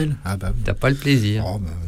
Ah bah oui. T'as pas le plaisir. Oh, bah,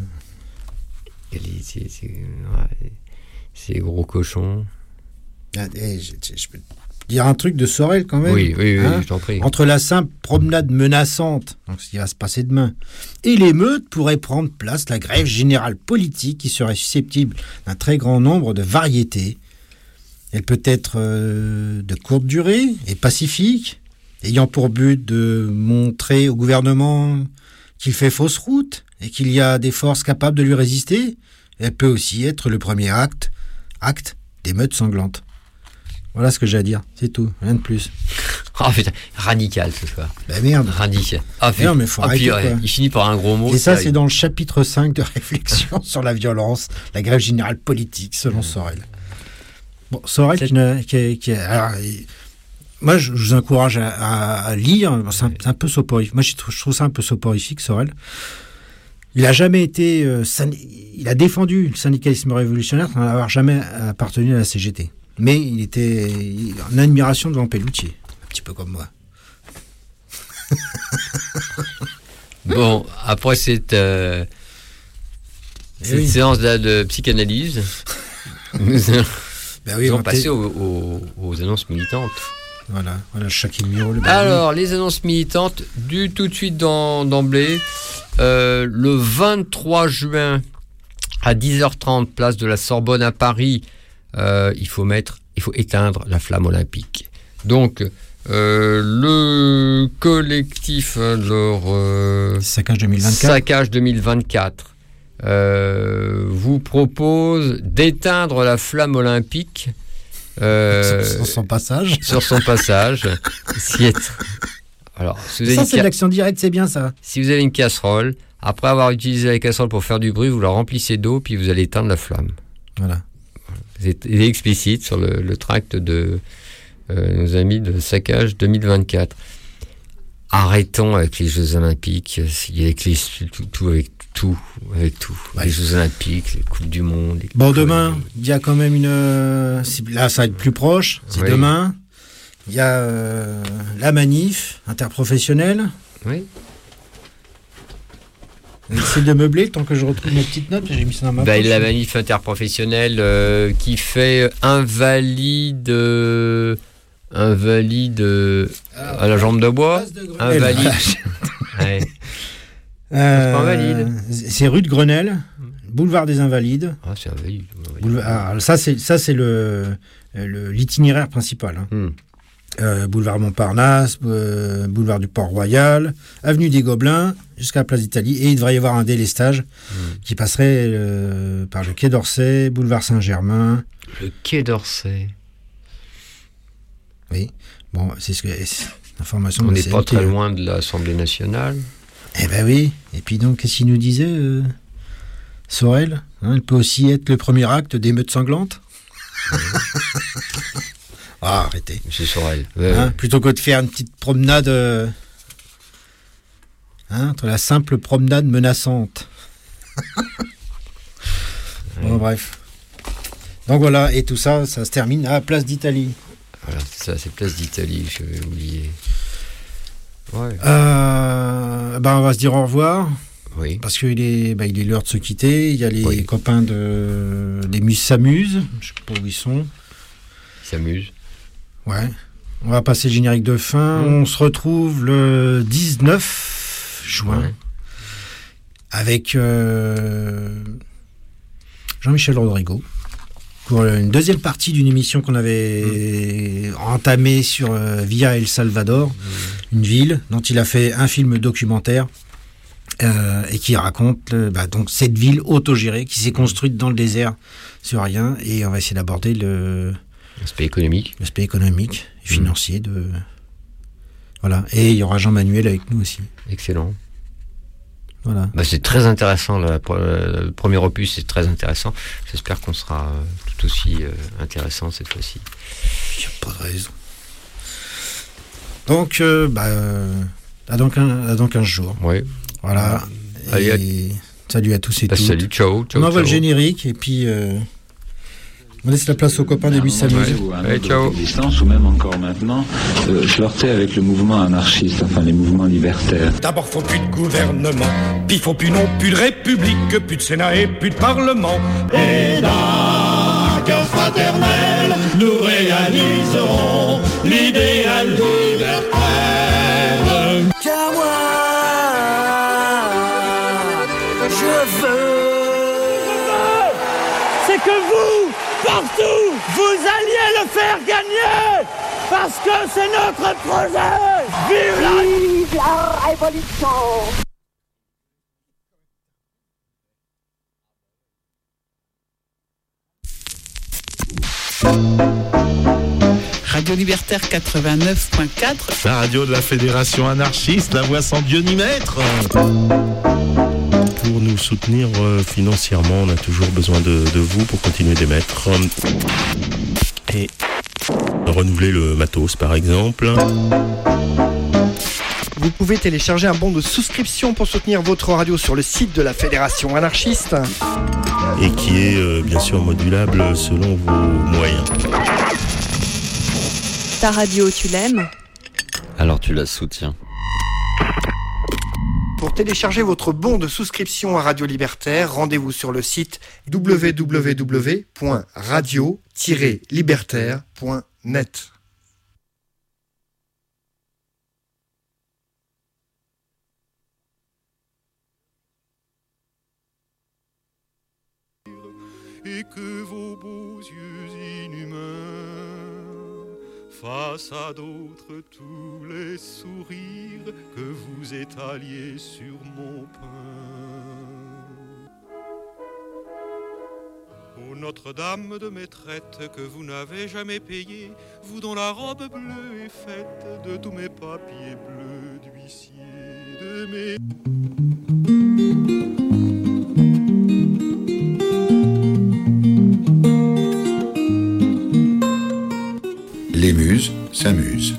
C'est gros cochons. je peux te dire un truc de Sorel quand même. Oui, je t'en prie. Entre la simple promenade menaçante, donc ce qui va se passer demain, et l'émeute pourrait prendre place la grève générale politique qui serait susceptible d'un très grand nombre de variétés. Elle peut être de courte durée et pacifique, ayant pour but de montrer au gouvernement qu'il fait fausse route et qu'il y a des forces capables de lui résister. Elle peut aussi être le premier acte d'émeute sanglante. Voilà ce que j'ai à dire, c'est tout, rien de plus. Ah putain, radical ce soir. Ben merde. Radical. Ah putain. Non mais faut arrêter, quoi. Il finit par un gros mot. Et ça c'est dans le chapitre 5 de réflexion sur la violence, la grève générale politique selon Sorel. Bon, Sorel moi je vous encourage à lire, c'est un peu soporifique. Moi je trouve ça un peu soporifique, Sorel. Il a jamais été, il a défendu le syndicalisme révolutionnaire sans avoir jamais appartenu à la CGT. Mais il était en admiration devant Pelloutier, un petit peu comme moi. Bon, après cette séance de psychanalyse, nous allons passer aux annonces militantes. Voilà, Shaquille Miro. Alors, les annonces militantes, tout de suite d'emblée. Le 23 juin à 10h30, place de la Sorbonne à Paris, il faut éteindre la flamme olympique. Donc, le collectif Saccage 2024 vous propose d'éteindre la flamme olympique sur son passage. Alors, ça, c'est de l'action directe, c'est bien ça. Si vous avez une casserole, après avoir utilisé la casserole pour faire du bruit, vous la remplissez d'eau, puis vous allez éteindre la flamme. Voilà. C'est explicite sur le tract de nos amis de Saccage 2024. Arrêtons avec les Jeux Olympiques, avec tout. Ouais. Les Jeux Olympiques, les Coupes du Monde. Demain, il y a quand même là, ça va être plus proche. C'est demain. Il y a la manif interprofessionnelle. Oui. J'essaie de meubler tant que je retrouve mes petites notes. J'ai mis ça dans ma poche. La manif interprofessionnelle qui fait invalide à la jambe de bois. Invalide. Ouais. C'est pas invalide. C'est rue de Grenelle, boulevard des Invalides. Ah, c'est invalide. Ça c'est l'itinéraire principal. Boulevard Montparnasse, boulevard du Port-Royal, avenue des Gobelins, jusqu'à la place d'Italie. Et il devrait y avoir un délestage qui passerait par le quai d'Orsay, boulevard Saint-Germain. Le quai d'Orsay. Oui. Bon, c'est l'information. On n'est pas très loin de l'Assemblée nationale. Eh ben oui. Et puis donc, qu'est-ce qu'il nous disait, Sorel, il peut aussi être le premier acte d'émeute sanglante. Ah, arrêtez. Monsieur Sorel. Plutôt que de faire une petite promenade entre la simple promenade menaçante. Bon, bref. Donc voilà, et tout ça se termine à la place d'Italie. Voilà, c'est place d'Italie, je vais oublier. Ouais. On va se dire au revoir. Oui. Parce qu'il est l'heure de se quitter. Il y a les copains des Muses s'amusent. Je sais pas où ils sont. Ils s'amusent. Ouais. On va passer le générique de fin. On se retrouve le 19 juin avec Jean-Michel Rodrigo pour une deuxième partie d'une émission qu'on avait entamée sur Villa El Salvador, une ville dont il a fait un film documentaire et qui raconte donc cette ville autogérée qui s'est construite dans le désert sur rien, et on va essayer d'aborder l'aspect économique et financier de... Voilà. Et il y aura Jean-Manuel avec nous aussi. Excellent. Voilà. C'est très intéressant. Le premier opus est très intéressant. J'espère qu'on sera tout aussi intéressant cette fois-ci. Il n'y a pas de raison. Donc, à dans 15 jours. Oui. Voilà. Salut à tous et toutes. Salut, ciao. On envoie le générique et puis On laisse la place aux copains des Buis s'amuser. Ciao. Distance, ou même encore maintenant, flirter avec le mouvement anarchiste, enfin les mouvements libertaires. D'abord faut plus de gouvernement, puis faut plus non plus de république, plus de Sénat et plus de parlement. Et d'un cœur fraternel, nous réaliserons l'idéal libertaire. Car moi, je veux. C'est que vous, partout, vous alliez le faire gagner, parce que c'est notre projet. Vive la révolution. Radio Libertaire 89.4. La radio de la Fédération anarchiste, la voix sans Dieu ni maître. Pour nous soutenir financièrement, on a toujours besoin de vous pour continuer d'émettre. Et renouveler le matos, par exemple. Vous pouvez télécharger un bon de souscription pour soutenir votre radio sur le site de la Fédération anarchiste. Et qui est bien sûr modulable selon vos moyens. Ta radio, tu l'aimes ? Alors tu la soutiens. Pour télécharger votre bon de souscription à Radio Libertaire, rendez-vous sur le site www.radio-libertaire.net. Et que vos beaux yeux inhumains face à d'autres tous les sourires que vous étaliez sur mon pain. Ô Notre-Dame de mes traites que vous n'avez jamais payée, vous dont la robe bleue est faite de tous mes papiers bleus d'huissier, de mes... Les Muses s'amusent.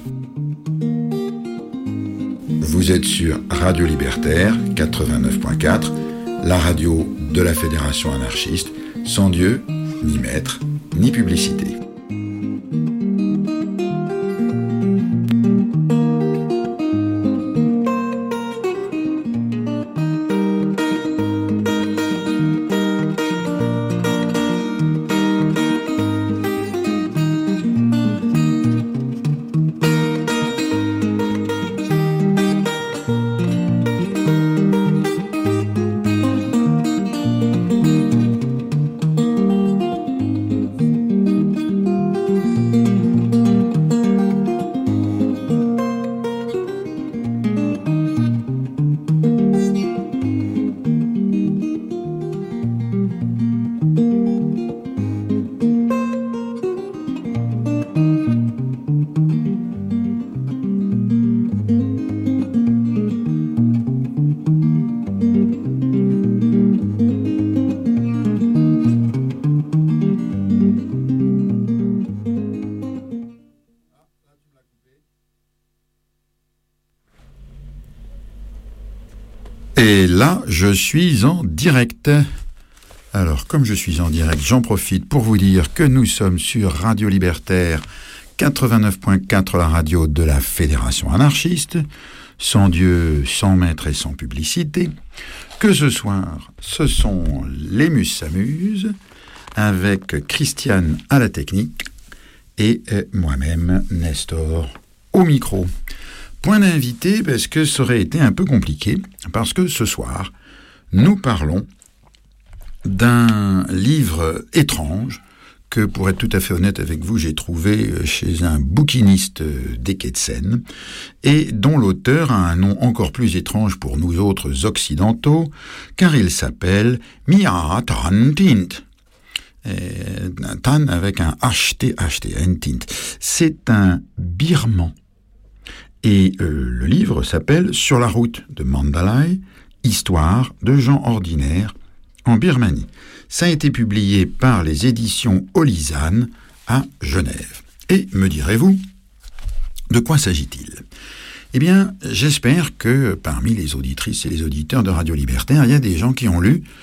Vous êtes sur Radio Libertaire 89.4, la radio de la Fédération anarchiste, sans Dieu, ni maître, ni publicité. Et là, je suis en direct. Alors, comme je suis en direct, j'en profite pour vous dire que nous sommes sur Radio Libertaire 89.4, la radio de la Fédération anarchiste, sans Dieu, sans maître et sans publicité. Que ce soir, ce sont les Muses s'amusent, avec Christiane à la technique et moi-même, Nestor, au micro. Point d'invité, parce que ça aurait été un peu compliqué, parce que ce soir, nous parlons d'un livre étrange que, pour être tout à fait honnête avec vous, j'ai trouvé chez un bouquiniste des Quais de Seine, et dont l'auteur a un nom encore plus étrange pour nous autres occidentaux, car il s'appelle Mia Tan Tint. Tan avec un HT, un tint. C'est un birman. Et le livre s'appelle « Sur la route de Mandalay, histoire de gens ordinaires en Birmanie ». Ça a été publié par les éditions Olisane à Genève. Et me direz-vous, de quoi s'agit-il ? Eh bien, j'espère que parmi les auditrices et les auditeurs de Radio Libertaire, il y a des gens qui ont lu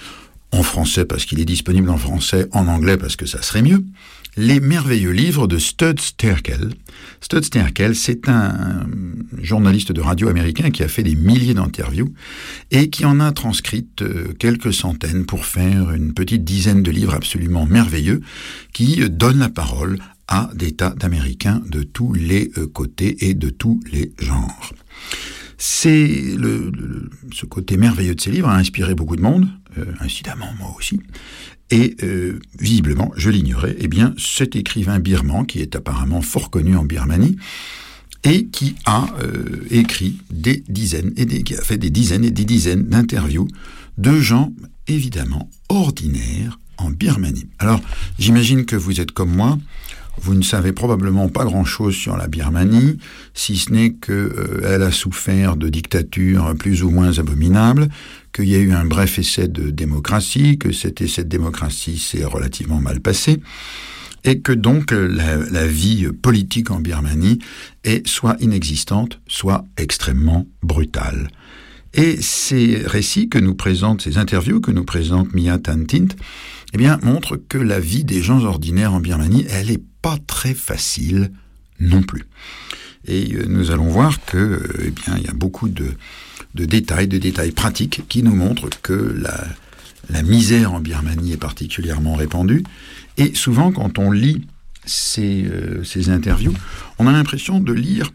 en français parce qu'il est disponible en français, en anglais parce que ça serait mieux, les merveilleux livres de Stud Sterkel. Stud Sterkel, c'est un journaliste de radio américain qui a fait des milliers d'interviews et qui en a transcrite quelques centaines pour faire une petite dizaine de livres absolument merveilleux qui donnent la parole à des tas d'Américains de tous les côtés et de tous les genres. C'est ce côté merveilleux de ces livres a inspiré beaucoup de monde, incidemment moi aussi, et visiblement, je l'ignorais, eh bien cet écrivain birman qui est apparemment fort connu en Birmanie et qui a écrit qui a fait des dizaines et des dizaines d'interviews de gens évidemment ordinaires en Birmanie. Alors, j'imagine que vous êtes comme moi. Vous ne savez probablement pas grand-chose sur la Birmanie, si ce n'est qu'elle a souffert de dictatures plus ou moins abominables, qu'il y a eu un bref essai de démocratie, que cet essai de démocratie s'est relativement mal passé, et que donc la vie politique en Birmanie est soit inexistante, soit extrêmement brutale. Et ces récits que nous présentent, ces interviews que nous présente Mia Tantint, eh bien, montrent que la vie des gens ordinaires en Birmanie, elle n'est pas très facile non plus. Et nous allons voir que, eh bien, il y a beaucoup de détails pratiques qui nous montrent que la misère en Birmanie est particulièrement répandue. Et souvent, quand on lit ces interviews, on a l'impression de lire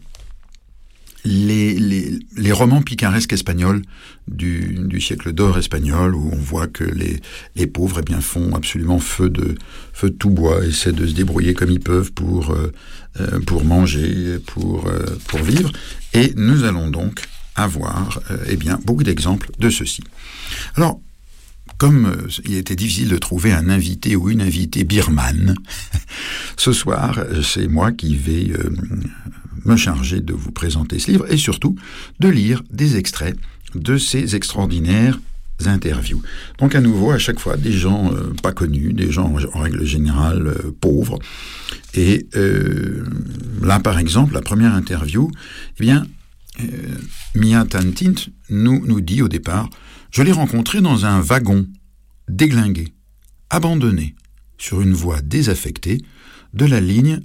les romans picaresques espagnols du siècle d'or espagnol, où on voit que les pauvres eh bien, font absolument feu de tout bois, essaient de se débrouiller comme ils peuvent pour manger, pour vivre. Et nous allons donc avoir eh bien, beaucoup d'exemples de ceci. Alors, comme il était difficile de trouver un invité ou une invitée birmane, ce soir, c'est moi qui vais me charger de vous présenter ce livre et surtout de lire des extraits de ces extraordinaires interviews. Donc à nouveau, à chaque fois, des gens pas connus, des gens en règle générale pauvres. Et là, par exemple, la première interview, eh bien, Mia Tantint nous dit au départ: je l'ai rencontré dans un wagon déglingué, abandonné, sur une voie désaffectée de la ligne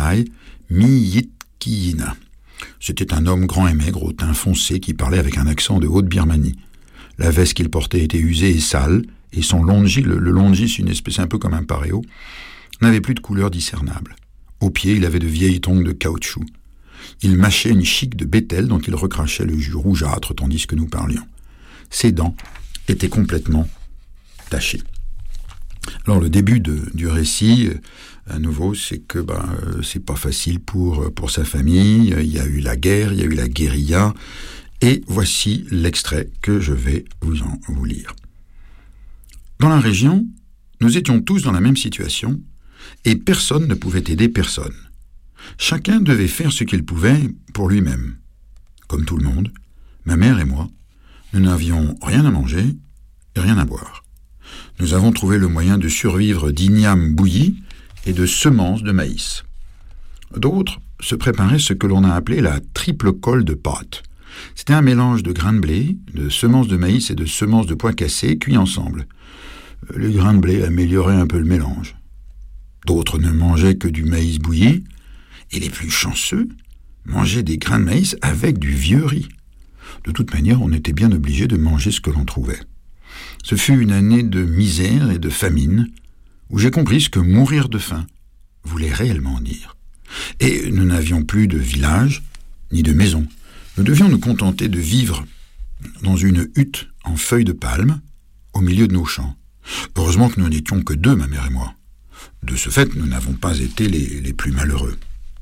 Mandalay-Myitkyina. C'était un homme grand et maigre, au teint foncé, qui parlait avec un accent de Haute-Birmanie. La veste qu'il portait était usée et sale, et son longis, le longis, une espèce un peu comme un paréo, n'avait plus de couleur discernable. Aux pieds, il avait de vieilles tongs de caoutchouc. Il mâchait une chique de bétel dont il recrachait le jus rougeâtre tandis que nous parlions. Ses dents étaient complètement tachées. Alors le début du récit, à nouveau, c'est que c'est pas facile pour sa famille. Il y a eu la guerre, il y a eu la guérilla, et voici l'extrait que je vais vous lire. Dans la région, nous étions tous dans la même situation, et personne ne pouvait aider personne. Chacun devait faire ce qu'il pouvait pour lui-même. Comme tout le monde, ma mère et moi, nous n'avions rien à manger et rien à boire. Nous avons trouvé le moyen de survivre d'igname bouilli et de semences de maïs. D'autres se préparaient ce que l'on a appelé la triple colle de pâte. C'était un mélange de grains de blé, de semences de maïs et de semences de pois cassés cuits ensemble. Les grains de blé amélioraient un peu le mélange. D'autres ne mangeaient que du maïs bouilli, et les plus chanceux mangeaient des grains de maïs avec du vieux riz. De toute manière, on était bien obligé de manger ce que l'on trouvait. Ce fut une année de misère et de famine, où j'ai compris ce que mourir de faim voulait réellement dire. Et nous n'avions plus de village, ni de maison. Nous devions nous contenter de vivre dans une hutte en feuilles de palme, au milieu de nos champs. Heureusement que nous n'étions que deux, ma mère et moi. De ce fait, nous n'avons pas été les plus malheureux.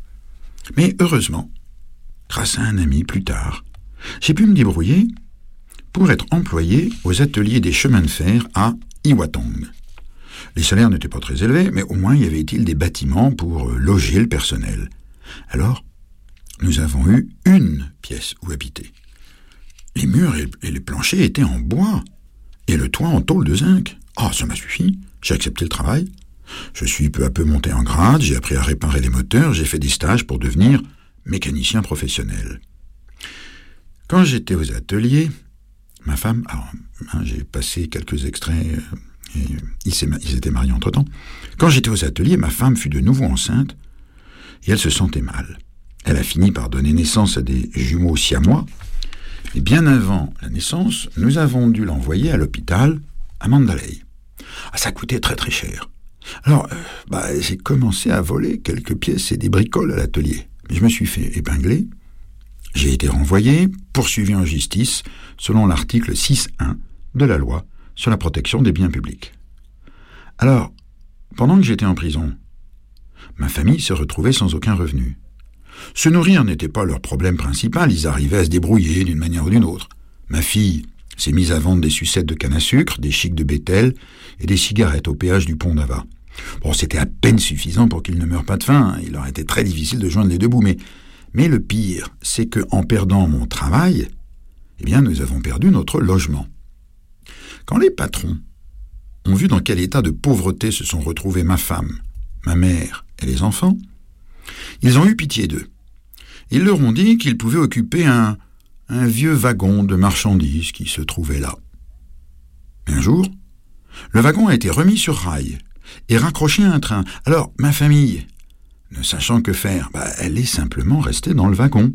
Mais heureusement, grâce à un ami plus tard, j'ai pu me débrouiller pour être employé aux ateliers des chemins de fer à Iwatong. Les salaires n'étaient pas très élevés, mais au moins y avait-il des bâtiments pour loger le personnel. Alors, nous avons eu une pièce où habiter. Les murs et les planchers étaient en bois, et le toit en tôle de zinc. Ah, ça m'a suffi, j'ai accepté le travail. Je suis peu à peu monté en grade, j'ai appris à réparer les moteurs, j'ai fait des stages pour devenir mécanicien professionnel. Quand j'étais aux ateliers, ma femme, j'ai passé quelques extraits Et ils étaient mariés entre-temps. Quand j'étais aux ateliers, ma femme fut de nouveau enceinte et elle se sentait mal. Elle a fini par donner naissance à des jumeaux siamois. Et bien avant la naissance, nous avons dû l'envoyer à l'hôpital à Mandalay. Ça coûtait très très cher. Alors, j'ai commencé à voler quelques pièces et des bricoles à l'atelier. Mais je me suis fait épingler. J'ai été renvoyé, poursuivi en justice, selon l'article 6.1 de la loi sur la protection des biens publics. Alors, pendant que j'étais en prison, ma famille se retrouvait sans aucun revenu. Se nourrir n'était pas leur problème principal, ils arrivaient à se débrouiller d'une manière ou d'une autre. Ma fille s'est mise à vendre des sucettes de canne à sucre, des chics de Bethel et des cigarettes au péage du pont d'Ava. Bon, c'était à peine suffisant pour qu'ils ne meurent pas de faim, il leur était très difficile de joindre les deux bouts, mais le pire, c'est qu'en perdant mon travail, nous avons perdu notre logement. Quand les patrons ont vu dans quel état de pauvreté se sont retrouvés ma femme, ma mère et les enfants, ils ont eu pitié d'eux. Ils leur ont dit qu'ils pouvaient occuper un vieux wagon de marchandises qui se trouvait là. Mais un jour, le wagon a été remis sur rail et raccroché à un train. Alors, ma famille, ne sachant que faire, elle est simplement restée dans le wagon.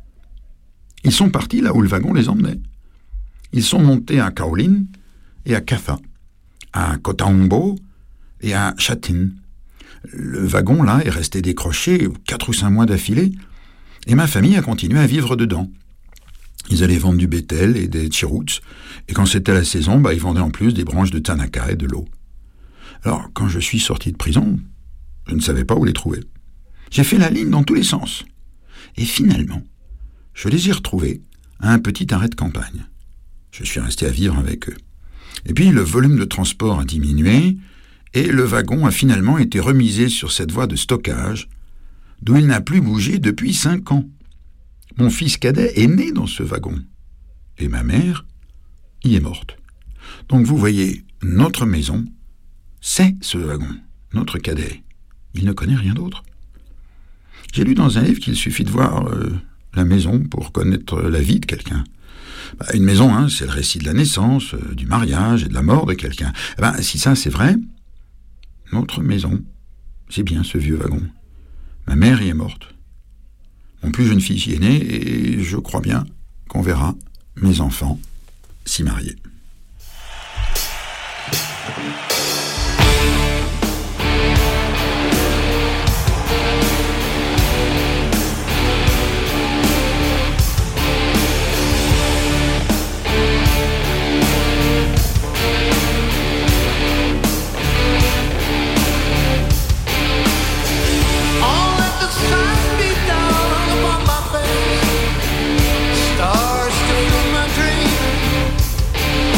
Ils sont partis là où le wagon les emmenait. Ils sont montés à Kowloon et à Katha, à Kotaumbo et à Shatin. Le wagon, là, est resté décroché 4 ou 5 mois d'affilée, et ma famille a continué à vivre dedans. Ils allaient vendre du Bethel et des Chirouts, et quand c'était la saison, ils vendaient en plus des branches de Tanaka et de l'eau. Alors, quand je suis sorti de prison, je ne savais pas où les trouver. J'ai fait la ligne dans tous les sens. Et finalement, je les ai retrouvés à un petit arrêt de campagne. Je suis resté à vivre avec eux. Et puis, le volume de transport a diminué, et le wagon a finalement été remisé sur cette voie de stockage, d'où il n'a plus bougé depuis 5 ans. Mon fils cadet est né dans ce wagon, et ma mère y est morte. Donc vous voyez, notre maison, c'est ce wagon, notre cadet. Il ne connaît rien d'autre. J'ai lu dans un livre qu'il suffit de voir la maison pour connaître la vie de quelqu'un. Une maison, c'est le récit de la naissance, du mariage et de la mort de quelqu'un. Si ça c'est vrai, notre maison, c'est bien ce vieux wagon. Ma mère y est morte. Mon plus jeune fils y est né et je crois bien qu'on verra mes enfants s'y marier. Stars to fill my dream.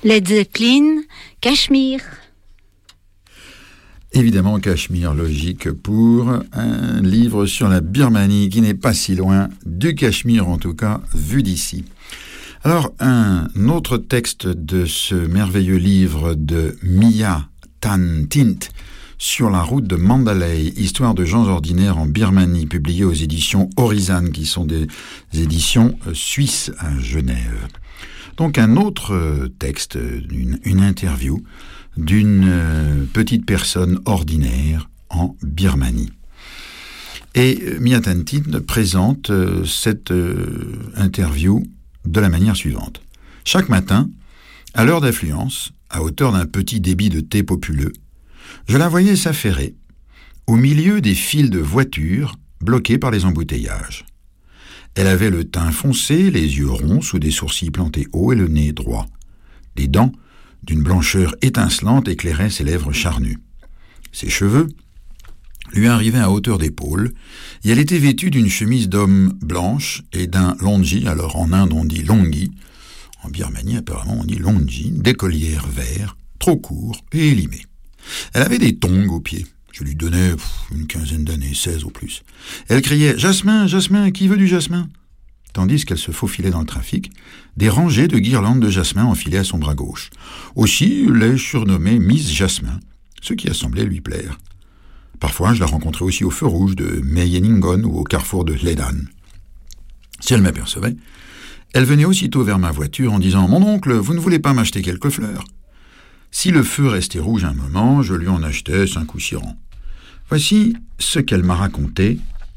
Led Zeppelin, Cachemire. Évidemment, Cachemire, logique pour un livre sur la Birmanie qui n'est pas si loin du Cachemire, en tout cas, vu d'ici. Alors, un autre texte de ce merveilleux livre de Mia Tan Tint sur la route de Mandalay, histoire de gens ordinaires en Birmanie, publié aux éditions Horizon, qui sont des éditions suisses à Genève. Donc un autre texte, une interview d'une petite personne ordinaire en Birmanie. Et Mia Tan Tint présente cette interview de la manière suivante. Chaque matin, à l'heure d'affluence, à hauteur d'un petit débit de thé populeux, je la voyais s'affairer au milieu des files de voitures bloquées par les embouteillages. Elle avait le teint foncé, les yeux ronds sous des sourcils plantés haut et le nez droit. Des dents d'une blancheur étincelante éclairaient ses lèvres charnues. Ses cheveux lui arrivaient à hauteur d'épaule, et elle était vêtue d'une chemise d'homme blanche et d'un longi, alors en Inde on dit longi, en Birmanie apparemment on dit longi, d'écolière vert, trop court et élimé. Elle avait des tongs aux pieds. Je lui donnais une quinzaine d'années, 16 au plus. Elle criait « Jasmin, Jasmin, qui veut du jasmin ?» Tandis qu'elle se faufilait dans le trafic, des rangées de guirlandes de jasmin enfilaient à son bras gauche. Aussi, l'ai surnommée Miss Jasmin, ce qui a semblé lui plaire. Parfois, je la rencontrais aussi au feu rouge de Meyeningon ou au carrefour de Ledan. Si elle m'apercevait, elle venait aussitôt vers ma voiture en disant « Mon oncle, vous ne voulez pas m'acheter quelques fleurs ?» Si le feu restait rouge un moment, je lui en achetais 5 ou 6 rangs. Voici ce qu'elle m'a raconté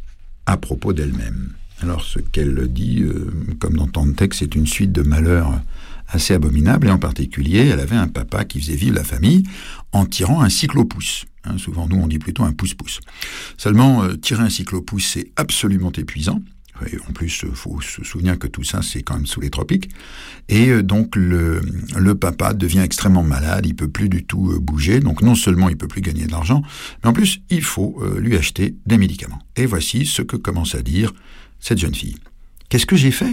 à propos d'elle-même. Alors, ce qu'elle dit, comme dans tant de textes, c'est une suite de malheurs assez abominables, et en particulier, elle avait un papa qui faisait vivre la famille en tirant un cyclopousse. Souvent, nous, on dit plutôt un pouce-pouce. Seulement, tirer un cyclopousse, c'est absolument épuisant. Et en plus, il faut se souvenir que tout ça, c'est quand même sous les tropiques. Et donc, le papa devient extrêmement malade, il peut plus du tout bouger. Donc, non seulement il peut plus gagner de l'argent, mais en plus, il faut lui acheter des médicaments. Et voici ce que commence à dire cette jeune fille. Qu'est-ce que j'ai fait ?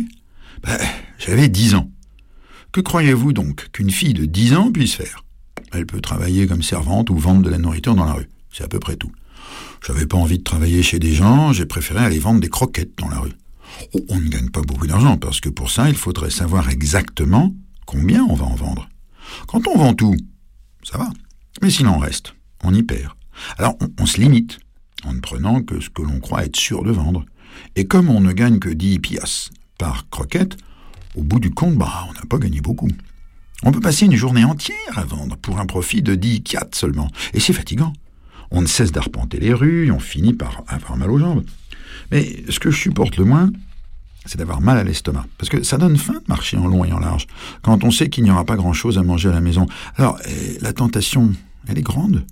J'avais 10 ans. Que croyez-vous donc qu'une fille de 10 ans puisse faire ? Elle peut travailler comme servante ou vendre de la nourriture dans la rue. C'est à peu près tout. J'avais pas envie de travailler chez des gens, j'ai préféré aller vendre des croquettes dans la rue. On ne gagne pas beaucoup d'argent, parce que pour ça, il faudrait savoir exactement combien on va en vendre. Quand on vend tout, ça va. Mais s'il en reste, on y perd. Alors, on se limite, en ne prenant que ce que l'on croit être sûr de vendre. Et comme on ne gagne que 10 piastres par croquette, au bout du compte, on n'a pas gagné beaucoup. On peut passer une journée entière à vendre pour un profit de 10 kyats seulement. Et c'est fatigant. On ne cesse d'arpenter les rues et on finit par avoir mal aux jambes. Mais ce que je supporte le moins, c'est d'avoir mal à l'estomac. Parce que ça donne faim de marcher en long et en large, quand on sait qu'il n'y aura pas grand-chose à manger à la maison. Alors, la tentation, elle est grande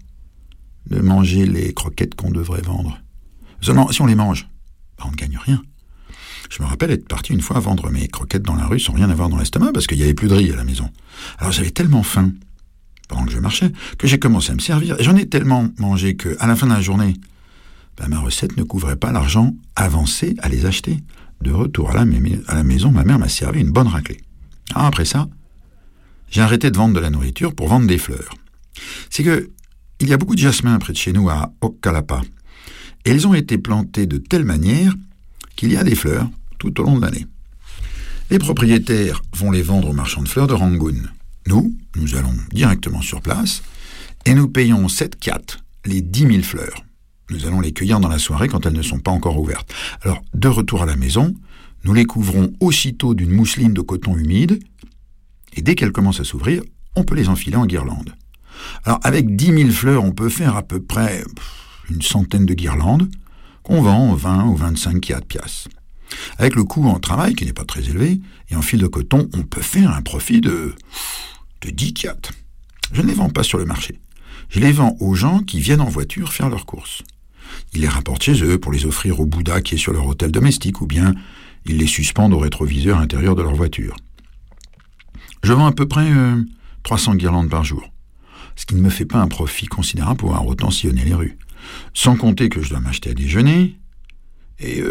de manger les croquettes qu'on devrait vendre. Seulement, si on les mange, on ne gagne rien. Je me rappelle être parti une fois vendre mes croquettes dans la rue sans rien avoir dans l'estomac, parce qu'il n'y avait plus de riz à la maison. Alors j'avais tellement faim, pendant que je marchais, que j'ai commencé à me servir. Et j'en ai tellement mangé qu'à la fin de la journée, ma recette ne couvrait pas l'argent avancé à les acheter. De retour à la maison, ma mère m'a servi une bonne raclée. Alors après ça, j'ai arrêté de vendre de la nourriture pour vendre des fleurs. C'est que il y a beaucoup de jasmins près de chez nous à Okkalapa. Et elles ont été plantées de telle manière qu'il y a des fleurs tout au long de l'année. Les propriétaires vont les vendre aux marchands de fleurs de Rangoon. Nous allons directement sur place et nous payons 7 kyats, les 10 000 fleurs. Nous allons les cueillir dans la soirée quand elles ne sont pas encore ouvertes. Alors, de retour à la maison, nous les couvrons aussitôt d'une mousseline de coton humide et dès qu'elles commencent à s'ouvrir, on peut les enfiler en guirlandes. Alors, avec 10 000 fleurs, on peut faire à peu près une centaine de guirlandes qu'on vend 20 ou 25 kyats piastres. Avec le coût en travail, qui n'est pas très élevé, et en fil de coton, on peut faire un profit de 10 kyats. Je ne les vends pas sur le marché. Je les vends aux gens qui viennent en voiture faire leurs courses. Ils les rapportent chez eux pour les offrir au Bouddha qui est sur leur hôtel domestique, ou bien ils les suspendent au rétroviseur intérieur de leur voiture. Je vends à peu près 300 guirlandes par jour, ce qui ne me fait pas un profit considérable pour avoir autant sillonné les rues. Sans compter que je dois m'acheter à déjeuner et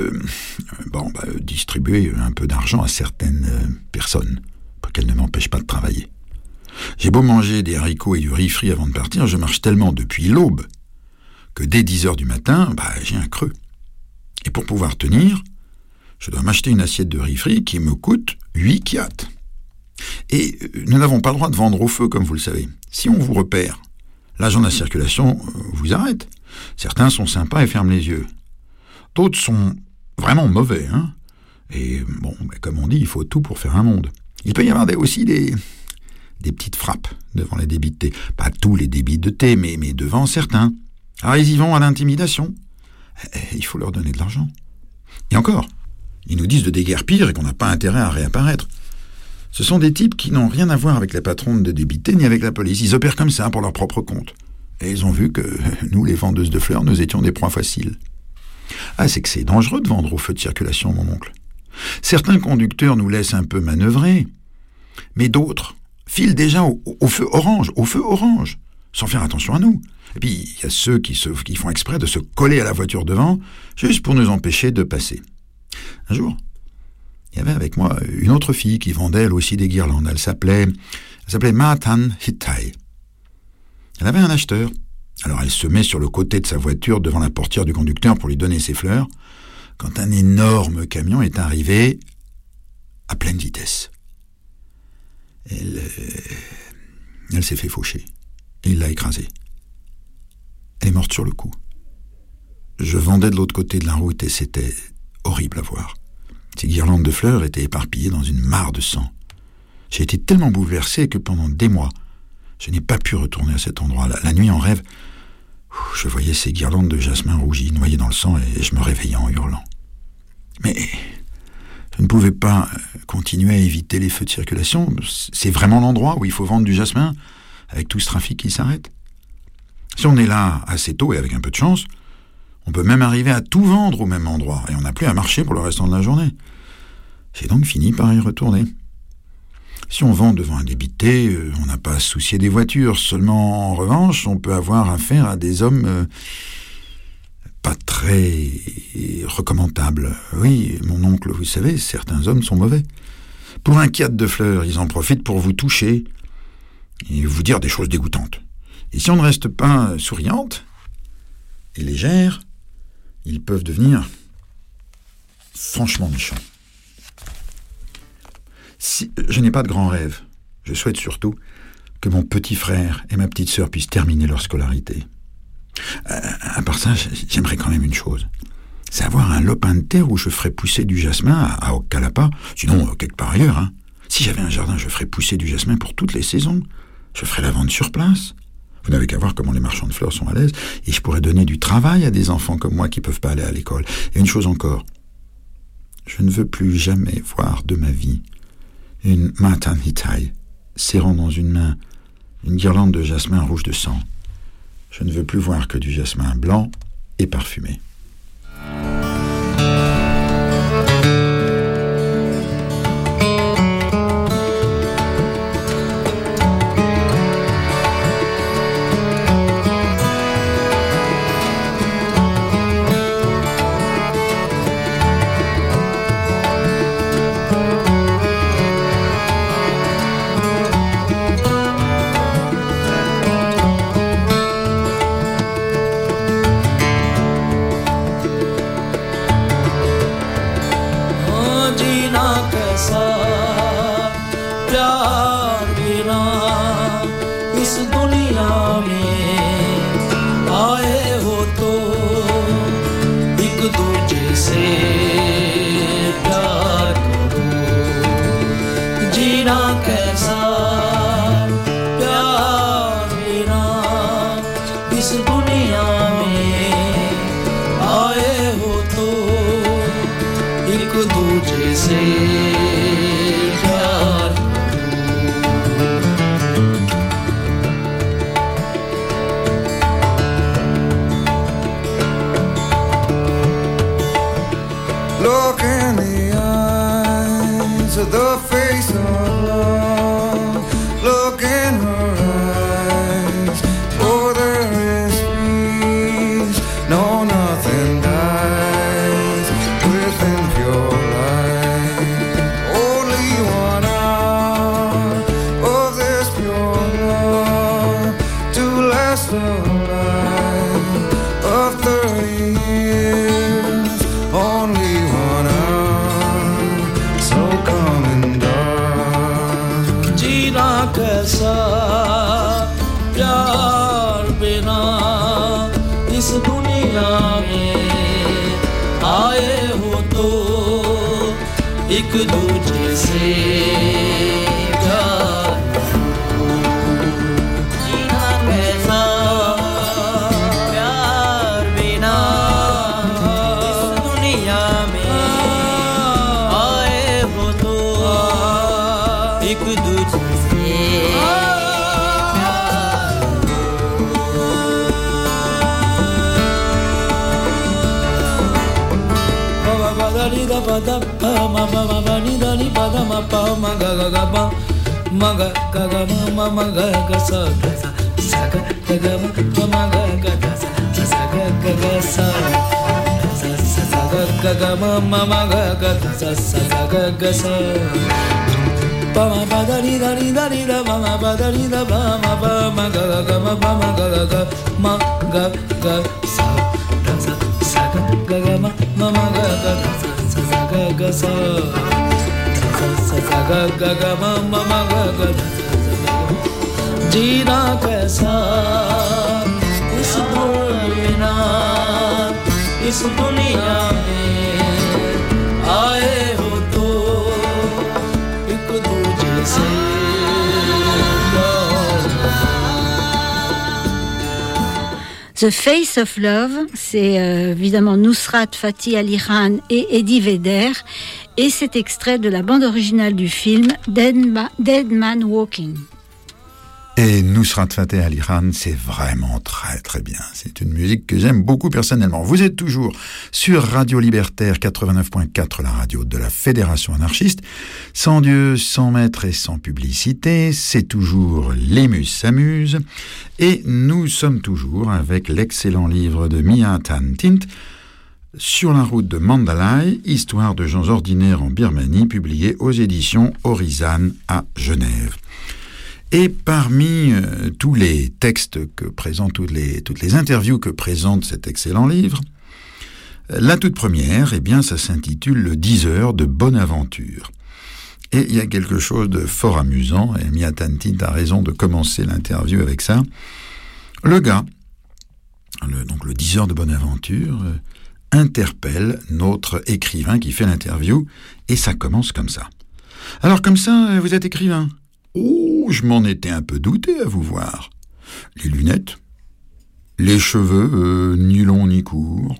distribuer un peu d'argent à certaines personnes pour qu'elles ne m'empêchent pas de travailler. J'ai beau manger des haricots et du riz frit avant de partir, je marche tellement depuis l'aube que dès 10h du matin, j'ai un creux. Et pour pouvoir tenir, je dois m'acheter une assiette de riz frit qui me coûte 8 kyats. Et nous n'avons pas le droit de vendre au feu, comme vous le savez. Si on vous repère, l'agent de la circulation vous arrête. Certains sont sympas et ferment les yeux. D'autres sont vraiment mauvais, hein. Et comme on dit, il faut tout pour faire un monde. Il peut y avoir aussi des petites frappes devant les débits de thé. Pas tous les débits de thé, mais devant certains. Alors ils y vont à l'intimidation. Il faut leur donner de l'argent. Et encore, ils nous disent de déguerpir et qu'on n'a pas intérêt à réapparaître. Ce sont des types qui n'ont rien à voir avec la patronne de débité ni avec la police. Ils opèrent comme ça pour leur propre compte. Et ils ont vu que nous, les vendeuses de fleurs, nous étions des proies faciles. C'est que c'est dangereux de vendre au feu de circulation, mon oncle. Certains conducteurs nous laissent un peu manœuvrer, mais d'autres filent déjà au feu orange, sans faire attention à nous. Et puis, il y a ceux qui font exprès de se coller à la voiture devant, juste pour nous empêcher de passer. Un jour, il y avait avec moi une autre fille qui vendait elle aussi des guirlandes. Elle s'appelait Matan Hitai. Elle avait un acheteur. Alors elle se met sur le côté de sa voiture devant la portière du conducteur pour lui donner ses fleurs, quand un énorme camion est arrivé à pleine vitesse. Elle s'est fait faucher. Et il l'a écrasée. Elle est morte sur le coup. Je vendais de l'autre côté de la route et c'était horrible à voir. Ces guirlandes de fleurs étaient éparpillées dans une mare de sang. J'ai été tellement bouleversé que pendant des mois, je n'ai pas pu retourner à cet endroit. La nuit, en rêve, je voyais ces guirlandes de jasmin rougi noyées dans le sang et je me réveillais en hurlant. Mais je ne pouvais pas continuer à éviter les feux de circulation. C'est vraiment l'endroit où il faut vendre du jasmin, avec tout ce trafic qui s'arrête. Si on est là assez tôt et avec un peu de chance, on peut même arriver à tout vendre au même endroit et on n'a plus à marcher pour le restant de la journée. J'ai donc fini par y retourner. Si on vend devant un débité, on n'a pas à se soucier des voitures. Seulement, en revanche, on peut avoir affaire à des hommes pas très recommandables. Oui, mon oncle, vous savez, certains hommes sont mauvais. Pour un kyat de fleurs, ils en profitent pour vous toucher et vous dire des choses dégoûtantes. Et si on ne reste pas souriante et légère, ils peuvent devenir franchement méchants. Si je n'ai pas de grands rêves, je souhaite surtout que mon petit frère et ma petite sœur puissent terminer leur scolarité. À part ça, j'aimerais quand même une chose. C'est avoir un lopin de terre où je ferais pousser du jasmin à Ocalapa, sinon quelque part ailleurs. Hein. Si j'avais un jardin, je ferais pousser du jasmin pour toutes les saisons. Je ferais la vente sur place. Vous n'avez qu'à voir comment les marchands de fleurs sont à l'aise. Et je pourrais donner du travail à des enfants comme moi qui ne peuvent pas aller à l'école. Et une chose encore. Je ne veux plus jamais voir de ma vie une Matan Hitai serrant dans une main une guirlande de jasmin rouge de sang. Je ne veux plus voir que du jasmin blanc et parfumé. Look in the eyes of the face of love. कैसा प्यार बिना इस दुनिया में आए हो तो एक दूजे से प्यार जीना कैसा प्यार बिना इस दुनिया में आए हो तो एक दूजे से da pa ma ma ma ma ni da ni pa da ma pa ma ga ga ga pa ma ga ga ga ma ma ga ga sa sa ga ga ga ma ga ga ga sa sa ga ga ga sa sa ga ga ga ma ma ga ga sa sa ga ga sa pa ma pa da ni da ma ma pa da ni da pa ma ga ga ga ma pa ma ga ga ga ma ga ga sa sa ga ga ga ma ma ga ga ga ga sa sa ga ga ga ma ma ga ga जीना कैसा इस दुनिया इस दुनिया में आए हो तो एक दूजे से The Face of Love, c'est évidemment Nusrat Fatih Ali Khan et Eddie Vedder, et c'est extrait de la bande originale du film Dead Man Walking. Et Nusrat Fateh Ali Khan, c'est vraiment très très bien. C'est une musique que j'aime beaucoup personnellement. Vous êtes toujours sur Radio Libertaire 89.4, la radio de la Fédération anarchiste. Sans Dieu, sans maître et sans publicité, c'est toujours Lémus s'amuse. Et nous sommes toujours avec l'excellent livre de Mia Tan Tint, Sur la route de Mandalay, histoire de gens ordinaires en Birmanie, publié aux éditions Horizon à Genève. Et parmi tous les textes que présentent, toutes les interviews que présente cet excellent livre, la toute première, eh bien, ça s'intitule « Le 10 heures de bonne aventure ». Et il y a quelque chose de fort amusant, et Mia Tan Tint a raison de commencer l'interview avec ça. Le gars, donc le 10 heures de bonne aventure, interpelle notre écrivain qui fait l'interview, et ça commence comme ça. « Alors comme ça, vous êtes écrivain ?» Oh, je m'en étais un peu douté à vous voir. Les lunettes, les cheveux ni longs ni courts,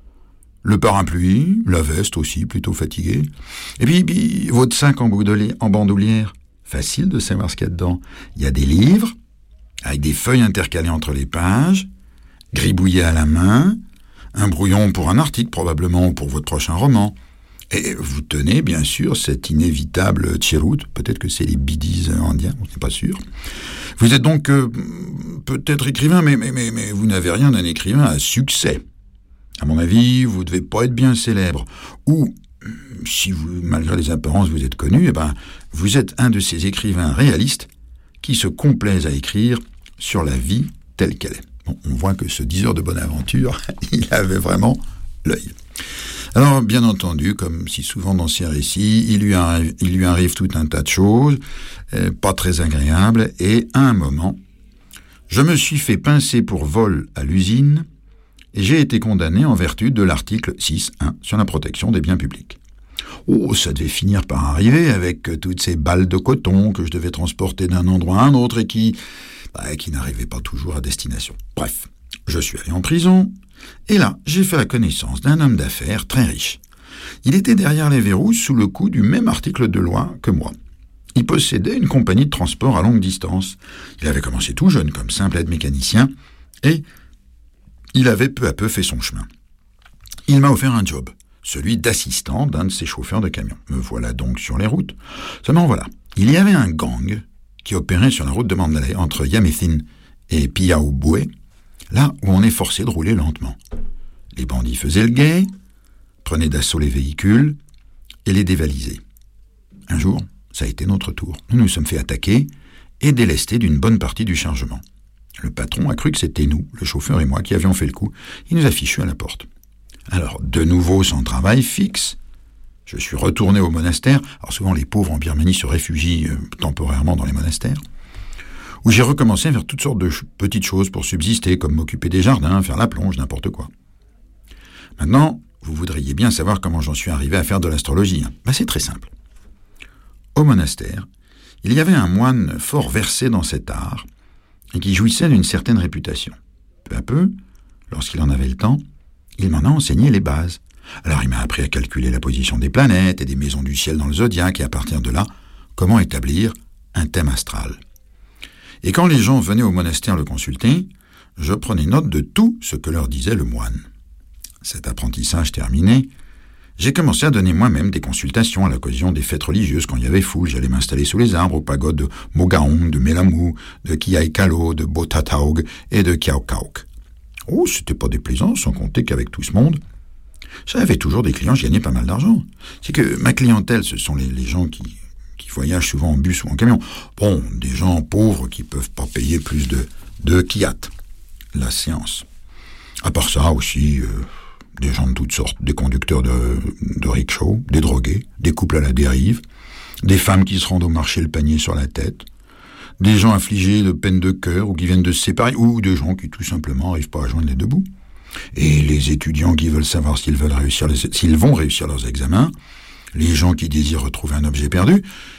le parapluie, la veste aussi, plutôt fatiguée, et puis votre sac en bandoulière, facile de savoir ce qu'il y a dedans. Il y a des livres, avec des feuilles intercalées entre les pages, gribouillées à la main, un brouillon pour un article probablement, ou pour votre prochain roman. Et vous tenez, bien sûr, cet inévitable tcherout, peut-être que c'est les bidis indiens, on n'est pas sûr. Vous êtes donc peut-être écrivain, mais vous n'avez rien d'un écrivain à succès. À mon avis, vous ne devez pas être bien célèbre. Ou, si vous, malgré les apparences, vous êtes connu, eh ben, vous êtes un de ces écrivains réalistes qui se complaisent à écrire sur la vie telle qu'elle est. Bon, on voit que ce 10 heures de bonne aventure, il avait vraiment l'œil. Alors, bien entendu, comme si souvent dans ces récits, il lui arrive tout un tas de choses, pas très agréables, et à un moment, je me suis fait pincer pour vol à l'usine, et j'ai été condamné en vertu de l'article 6.1 sur la protection des biens publics. Oh, ça devait finir par arriver avec toutes ces balles de coton que je devais transporter d'un endroit à un autre et qui n'arrivaient pas toujours à destination. Bref, je suis allé en prison, et là, j'ai fait la connaissance d'un homme d'affaires très riche. Il était derrière les verrous sous le coup du même article de loi que moi. Il possédait une compagnie de transport à longue distance. Il avait commencé tout jeune comme simple aide-mécanicien, et il avait peu à peu fait son chemin. Il m'a offert un job, celui d'assistant d'un de ses chauffeurs de camion. Me voilà donc sur les routes. Seulement voilà, il y avait un gang qui opérait sur la route de Mandalay entre Yamethin et Piaouboué, là où on est forcé de rouler lentement. Les bandits faisaient le guet, prenaient d'assaut les véhicules et les dévalisaient. Un jour, ça a été notre tour. Nous nous sommes fait attaquer et délester d'une bonne partie du chargement. Le patron a cru que c'était nous, le chauffeur et moi, qui avions fait le coup. Il nous a fichus à la porte. Alors, de nouveau sans travail fixe, je suis retourné au monastère. Alors souvent, les pauvres en Birmanie se réfugient temporairement dans les monastères. où j'ai recommencé à faire toutes sortes de petites choses pour subsister, comme m'occuper des jardins, faire la plonge, n'importe quoi. Maintenant, vous voudriez bien savoir comment j'en suis arrivé à faire de l'astrologie. C'est très simple. Au monastère, il y avait un moine fort versé dans cet art et qui jouissait d'une certaine réputation. Peu à peu, lorsqu'il en avait le temps, il m'en a enseigné les bases. Alors il m'a appris à calculer la position des planètes et des maisons du ciel dans le zodiaque et à partir de là, comment établir un thème astral. Et quand les gens venaient au monastère le consulter, je prenais note de tout ce que leur disait le moine. Cet apprentissage terminé, j'ai commencé à donner moi-même des consultations à l'occasion des fêtes religieuses. Quand il y avait foule, j'allais m'installer sous les arbres aux pagodes de Mogaong, de Melamu, de Kiaikalo, de Botataug et de Kiaokauk. Oh, c'était pas déplaisant, sans compter qu'avec tout ce monde, j'avais toujours des clients, je gagnais pas mal d'argent. C'est que ma clientèle, ce sont les gens qui voyagent souvent en bus ou en camion. Bon, des gens pauvres qui peuvent pas payer plus de kiat, la séance. À part ça aussi, des gens de toutes sortes, des conducteurs de rickshaw, des drogués, des couples à la dérive, des femmes qui se rendent au marché le panier sur la tête, des gens affligés de peine de cœur ou qui viennent de se séparer, ou des gens qui tout simplement n'arrivent pas à joindre les deux bouts. Et les étudiants qui veulent savoir s'ils vont réussir leurs examens, les gens qui désirent retrouver un objet perdu,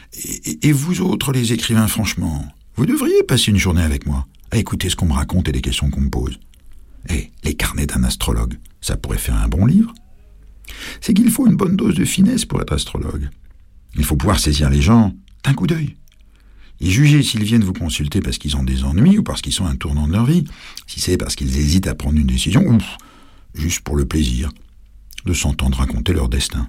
et vous autres, les écrivains, franchement, vous devriez passer une journée avec moi, à écouter ce qu'on me raconte et les questions qu'on me pose. Et les carnets d'un astrologue, ça pourrait faire un bon livre. C'est qu'il faut une bonne dose de finesse pour être astrologue. Il faut pouvoir saisir les gens d'un coup d'œil. Et juger s'ils viennent vous consulter parce qu'ils ont des ennuis ou parce qu'ils sont à un tournant de leur vie, si c'est parce qu'ils hésitent à prendre une décision ou juste pour le plaisir de s'entendre raconter leur destin.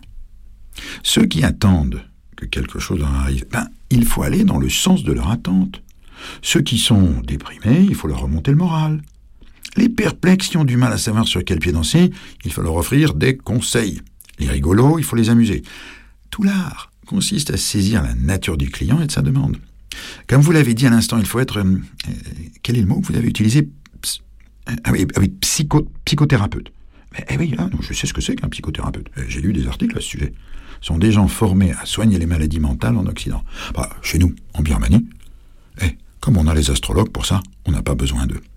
Ceux qui attendent que quelque chose leur arrive, il faut aller dans le sens de leur attente. Ceux qui sont déprimés, il faut leur remonter le moral. Les perplexes qui ont du mal à savoir sur quel pied danser, il faut leur offrir des conseils. Les rigolos, il faut les amuser. Tout l'art consiste à saisir la nature du client et de sa demande. Comme vous l'avez dit à l'instant, il faut être... quel est le mot que vous avez utilisé? Psychothérapeute. Je sais ce que c'est qu'un psychothérapeute. J'ai lu des articles à ce sujet. Ce sont des gens formés à soigner les maladies mentales en Occident. Chez nous, en Birmanie, comme on a les astrologues pour ça, on n'a pas besoin d'eux.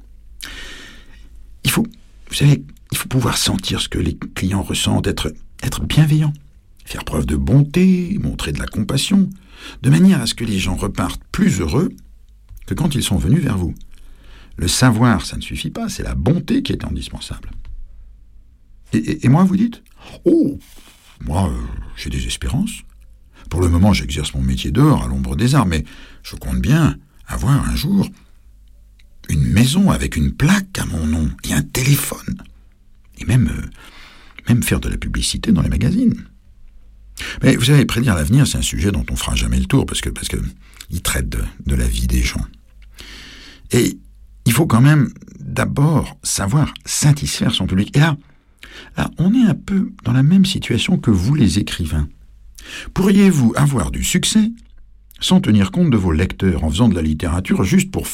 Il faut pouvoir sentir ce que les clients ressentent, être bienveillant, faire preuve de bonté, montrer de la compassion, de manière à ce que les gens repartent plus heureux que quand ils sont venus vers vous. Le savoir, ça ne suffit pas, c'est la bonté qui est indispensable. Et moi, vous dites ? Moi, j'ai des espérances. Pour le moment, j'exerce mon métier dehors, à l'ombre des arbres, mais je compte bien avoir un jour une maison avec une plaque à mon nom et un téléphone. Et même faire de la publicité dans les magazines. Mais vous savez, prédire l'avenir, c'est un sujet dont on fera jamais le tour, parce que il traite de la vie des gens. Et il faut quand même d'abord savoir satisfaire son public. Et là, on est un peu dans la même situation que vous, les écrivains. Pourriez-vous avoir du succès sans tenir compte de vos lecteurs, en faisant de la littérature juste pour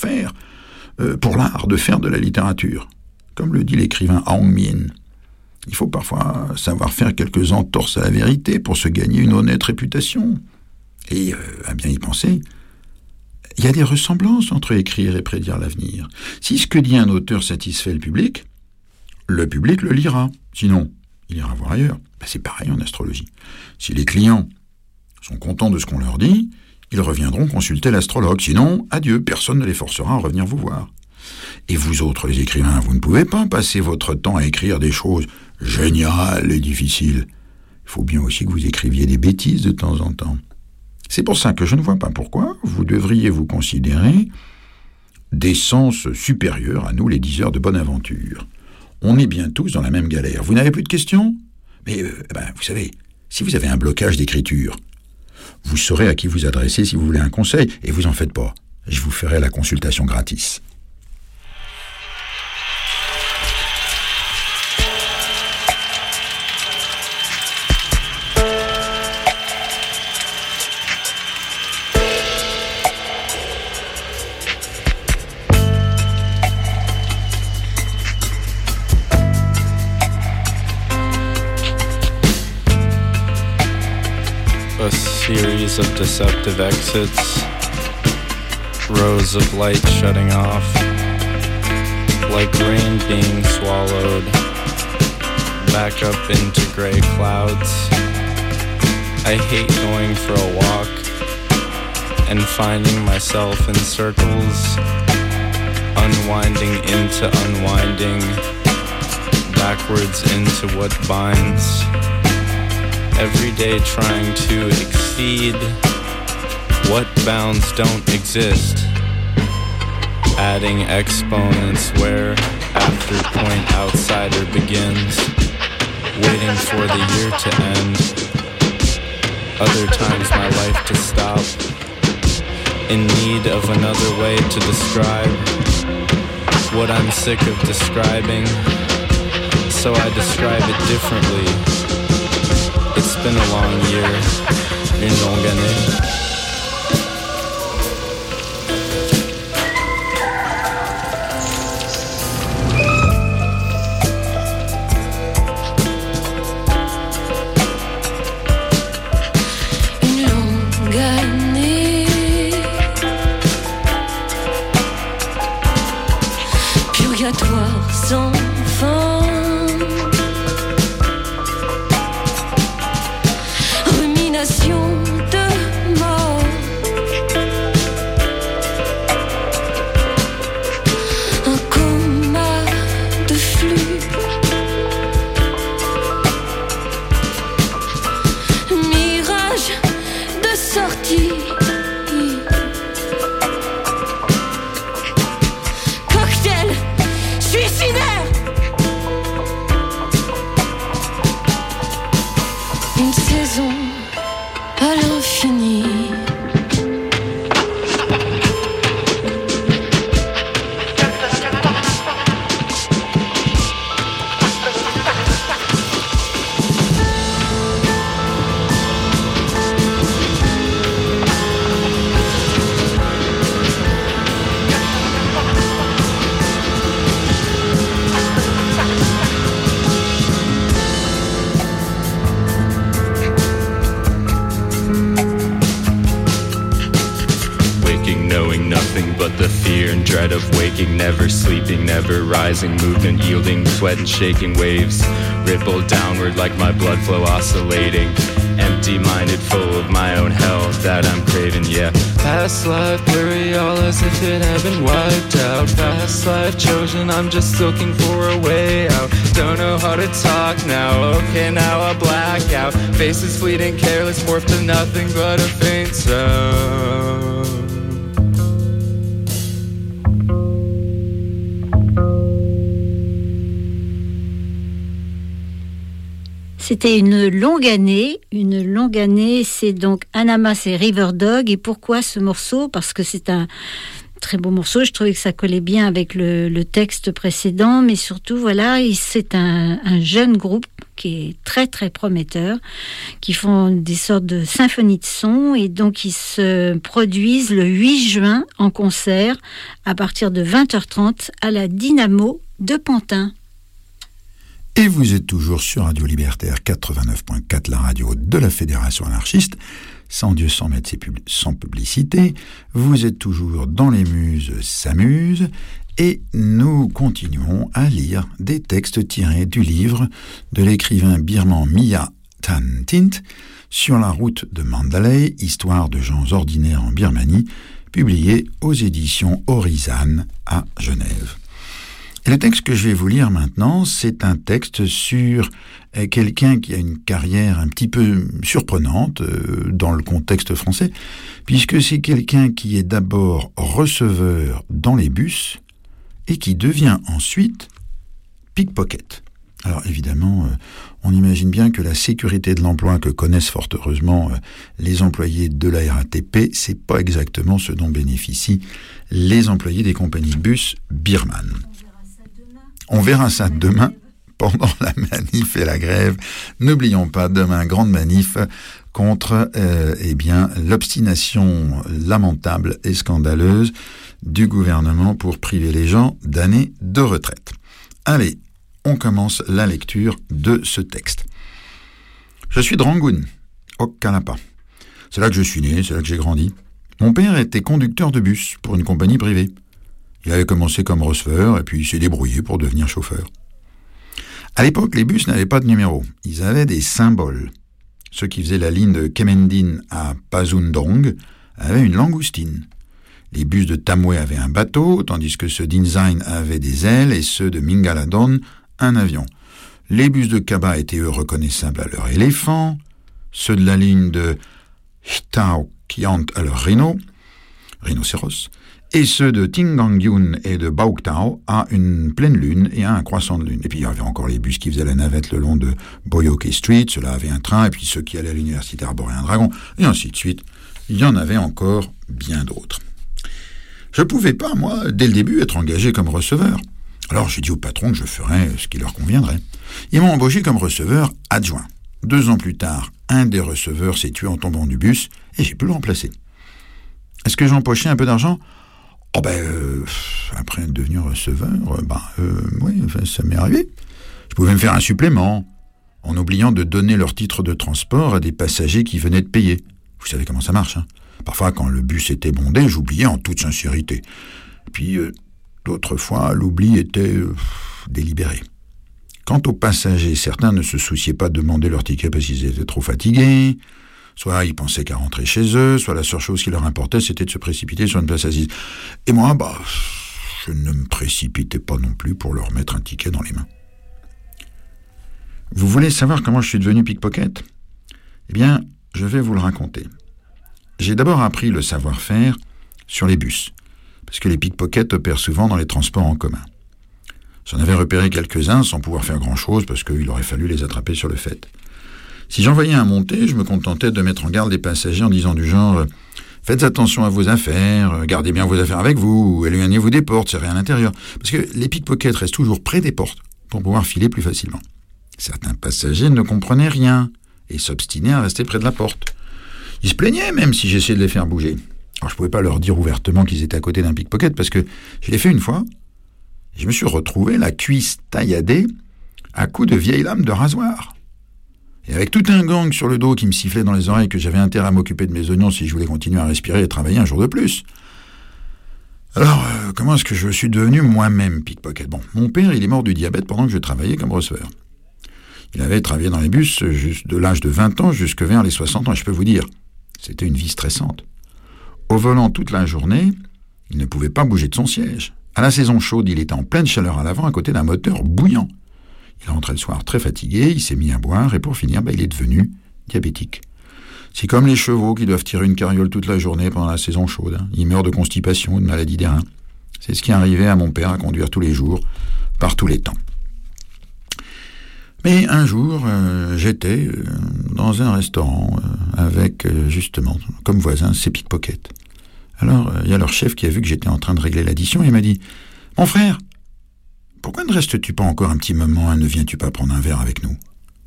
l'art de faire de la littérature? Comme le dit l'écrivain Aung Mien, il faut parfois savoir faire quelques entorses à la vérité pour se gagner une honnête réputation. Et, à bien y penser, il y a des ressemblances entre écrire et prédire l'avenir. Si ce que dit un auteur satisfait le public le lira. Sinon, il ira voir ailleurs. C'est pareil en astrologie. Si les clients sont contents de ce qu'on leur dit, ils reviendront consulter l'astrologue. Sinon, adieu, personne ne les forcera à revenir vous voir. Et vous autres, les écrivains, vous ne pouvez pas passer votre temps à écrire des choses géniales et difficiles. Il faut bien aussi que vous écriviez des bêtises de temps en temps. C'est pour ça que je ne vois pas pourquoi vous devriez vous considérer des sens supérieurs à nous, les diseurs de bonne aventure. On est bien tous dans la même galère. Vous n'avez plus de questions ? Mais, vous savez, si vous avez un blocage d'écriture, vous saurez à qui vous adresser si vous voulez un conseil, et vous en faites pas. Je vous ferai la consultation gratis. Series of deceptive exits rows of light shutting off, like rain being swallowed back up into gray clouds. I hate going for a walk and finding myself in circles, unwinding into unwinding, backwards into what binds. Every day trying to exceed what bounds don't exist, adding exponents where after point outsider begins, waiting for the year to end, other times my life to stop, in need of another way to describe what I'm sick of describing, so I describe it differently. It's been a long year, une longue année. Sans fin, rumination de mort, un coma de flux, mirage de sortie, cocktail suicidaire. Une saison à l'infini. But the fear and dread of waking, never sleeping, never rising, movement yielding, sweat and shaking waves, ripple downward like my blood flow oscillating, empty-minded, full of my own hell that I'm craving, yeah. Past life, blurry all as if it had been wiped out. Past life chosen, I'm just looking for a way out. Don't know how to talk now, okay now I black out. Faces fleeting, careless, morphed to nothing but a faint sound. C'était une longue année, c'est donc Anamas et Riverdog. Et pourquoi ce morceau ? Parce que c'est un très beau morceau, je trouvais que ça collait bien avec le texte précédent, mais surtout, voilà, c'est un jeune groupe qui est très très prometteur, qui font des sortes de symphonies de son, et donc ils se produisent le 8 juin en concert à partir de 20h30 à la Dynamo de Pantin. Et vous êtes toujours sur Radio Libertaire 89.4, la radio de la Fédération anarchiste, sans Dieu, sans maître, sans publicité. Vous êtes toujours dans Les Muses s'amusent, et nous continuons à lire des textes tirés du livre de l'écrivain birman Mia Tan Tint, Sur la route de Mandalay, histoire de gens ordinaires en Birmanie, publié aux éditions Horizan à Genève. Et le texte que je vais vous lire maintenant, c'est un texte sur quelqu'un qui a une carrière un petit peu surprenante dans le contexte français, puisque c'est quelqu'un qui est d'abord receveur dans les bus et qui devient ensuite pickpocket. Alors évidemment, on imagine bien que la sécurité de l'emploi que connaissent fort heureusement les employés de la RATP, c'est pas exactement ce dont bénéficient les employés des compagnies de bus birmanes. On verra ça demain, pendant la manif et la grève. N'oublions pas, demain, grande manif contre l'obstination lamentable et scandaleuse du gouvernement pour priver les gens d'années de retraite. Allez, on commence la lecture de ce texte. Je suis de Rangoon, au Kalapa. C'est là que je suis né, c'est là que j'ai grandi. Mon père était conducteur de bus pour une compagnie privée. Il avait commencé comme receveur et puis il s'est débrouillé pour devenir chauffeur. À l'époque, les bus n'avaient pas de numéro. Ils avaient des symboles. Ceux qui faisaient la ligne de Kemendin à Pazundong avaient une langoustine. Les bus de Tamwe avaient un bateau, tandis que ceux d'Inzain avaient des ailes et ceux de Mingaladon un avion. Les bus de Kaba étaient eux reconnaissables à leur éléphant, ceux de la ligne de Hitao Kiant à leur rhinocéros, et ceux de Tingangyun et de Baoktao à une pleine lune et à un croissant de lune. Et puis il y avait encore les bus qui faisaient la navette le long de Boyoke Street, ceux-là avaient un train, et puis ceux qui allaient à l'université arbораient un dragon, et ainsi de suite. Il y en avait encore bien d'autres. Je ne pouvais pas, moi, dès le début, être engagé comme receveur. Alors j'ai dit au patron que je ferais ce qui leur conviendrait. Ils m'ont embauché comme receveur adjoint. 2 ans plus tard, un des receveurs s'est tué en tombant du bus, et j'ai pu le remplacer. Est-ce que j'empochais un peu d'argent ? Après être devenu receveur, oui, ça m'est arrivé. Je pouvais me faire un supplément, en oubliant de donner leur titre de transport à des passagers qui venaient de payer. Vous savez comment ça marche, hein ? Parfois, quand le bus était bondé, j'oubliais en toute sincérité. Puis, d'autres fois, l'oubli était délibéré. Quant aux passagers, certains ne se souciaient pas de demander leur ticket parce qu'ils étaient trop fatigués, soit ils pensaient qu'à rentrer chez eux, soit la seule chose qui leur importait, c'était de se précipiter sur une place assise. Et moi, je ne me précipitais pas non plus pour leur mettre un ticket dans les mains. Vous voulez savoir comment je suis devenu pickpocket ? Eh bien, je vais vous le raconter. J'ai d'abord appris le savoir-faire sur les bus, parce que les pickpockets opèrent souvent dans les transports en commun. J'en avais repéré quelques-uns sans pouvoir faire grand-chose, parce qu'il aurait fallu les attraper sur le fait. Si j'envoyais un monté, je me contentais de mettre en garde les passagers en disant du genre « Faites attention à vos affaires, gardez bien vos affaires avec vous, éloignez-vous des portes, serrez à l'intérieur. » Parce que les pickpockets restent toujours près des portes pour pouvoir filer plus facilement. Certains passagers ne comprenaient rien et s'obstinaient à rester près de la porte. Ils se plaignaient même si j'essayais de les faire bouger. Alors je pouvais pas leur dire ouvertement qu'ils étaient à côté d'un pickpocket parce que je l'ai fait une fois et je me suis retrouvé la cuisse tailladée à coups de vieilles lames de rasoir. Et avec tout un gang sur le dos qui me sifflait dans les oreilles que j'avais intérêt à m'occuper de mes oignons si je voulais continuer à respirer et travailler un jour de plus. Alors, comment est-ce que je suis devenu moi-même pickpocket ? Bon, mon père, il est mort du diabète pendant que je travaillais comme receveur. Il avait travaillé dans les bus juste de l'âge de 20 ans jusque vers les 60 ans, et je peux vous dire, c'était une vie stressante. Au volant toute la journée, il ne pouvait pas bouger de son siège. À la saison chaude, il était en pleine chaleur à l'avant à côté d'un moteur bouillant. Il rentrait le soir très fatigué, il s'est mis à boire, et pour finir, il est devenu diabétique. C'est comme les chevaux qui doivent tirer une carriole toute la journée pendant la saison chaude. Ils meurent de constipation ou de maladie des reins. C'est ce qui arrivait à mon père à conduire tous les jours, par tous les temps. Mais un jour, j'étais dans un restaurant avec, justement, comme voisin, ces pickpockets. Alors, il y a leur chef qui a vu que j'étais en train de régler l'addition et il m'a dit « Mon frère, pourquoi ne restes-tu pas encore un petit moment et ne viens-tu pas prendre un verre avec nous ?»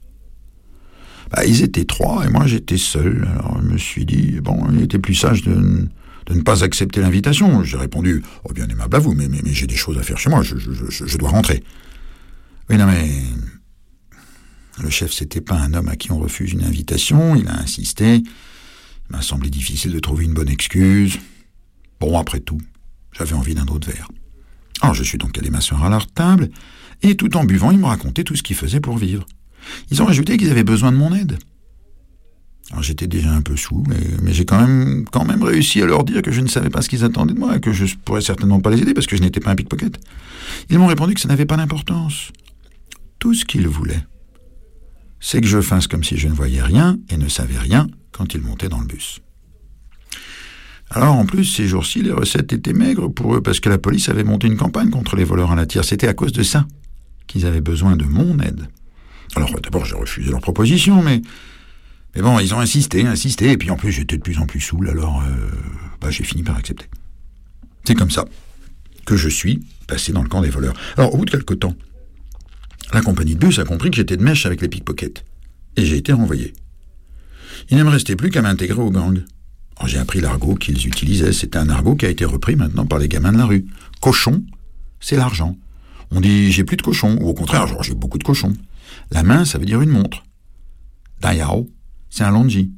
Ils étaient 3 et moi j'étais seul. Alors je me suis dit, il était plus sage de ne pas accepter l'invitation. J'ai répondu « Oh, bien aimable à vous, mais j'ai des choses à faire chez moi, je dois rentrer. » Oui, non mais... Le chef, c'était pas un homme à qui on refuse une invitation, il a insisté. Il m'a semblé difficile de trouver une bonne excuse. Bon, après tout, j'avais envie d'un autre verre. Alors je suis donc allé m'asseoir à leur table, et tout en buvant, ils me racontaient tout ce qu'ils faisaient pour vivre. Ils ont ajouté qu'ils avaient besoin de mon aide. Alors j'étais déjà un peu saoul, mais j'ai quand même réussi à leur dire que je ne savais pas ce qu'ils attendaient de moi, et que je pourrais certainement pas les aider, parce que je n'étais pas un pickpocket. Ils m'ont répondu que ça n'avait pas d'importance. Tout ce qu'ils voulaient, c'est que je fasse comme si je ne voyais rien et ne savais rien quand ils montaient dans le bus. Alors en plus, ces jours-ci, les recettes étaient maigres pour eux parce que la police avait monté une campagne contre les voleurs à la tire. C'était à cause de ça qu'ils avaient besoin de mon aide. Alors d'abord, j'ai refusé leur proposition, mais bon, ils ont insisté, et puis en plus, j'étais de plus en plus saoul, alors j'ai fini par accepter. C'est comme ça que je suis passé dans le camp des voleurs. Alors au bout de quelque temps, la compagnie de bus a compris que j'étais de mèche avec les pickpockets. Et j'ai été renvoyé. Il ne me restait plus qu'à m'intégrer au gang. Alors, j'ai appris l'argot qu'ils utilisaient. C'était un argot qui a été repris maintenant par les gamins de la rue. Cochon, c'est l'argent. On dit « j'ai plus de cochon » ou au contraire « j'ai beaucoup de cochons ». La main, ça veut dire une montre. Dayao, c'est un longi.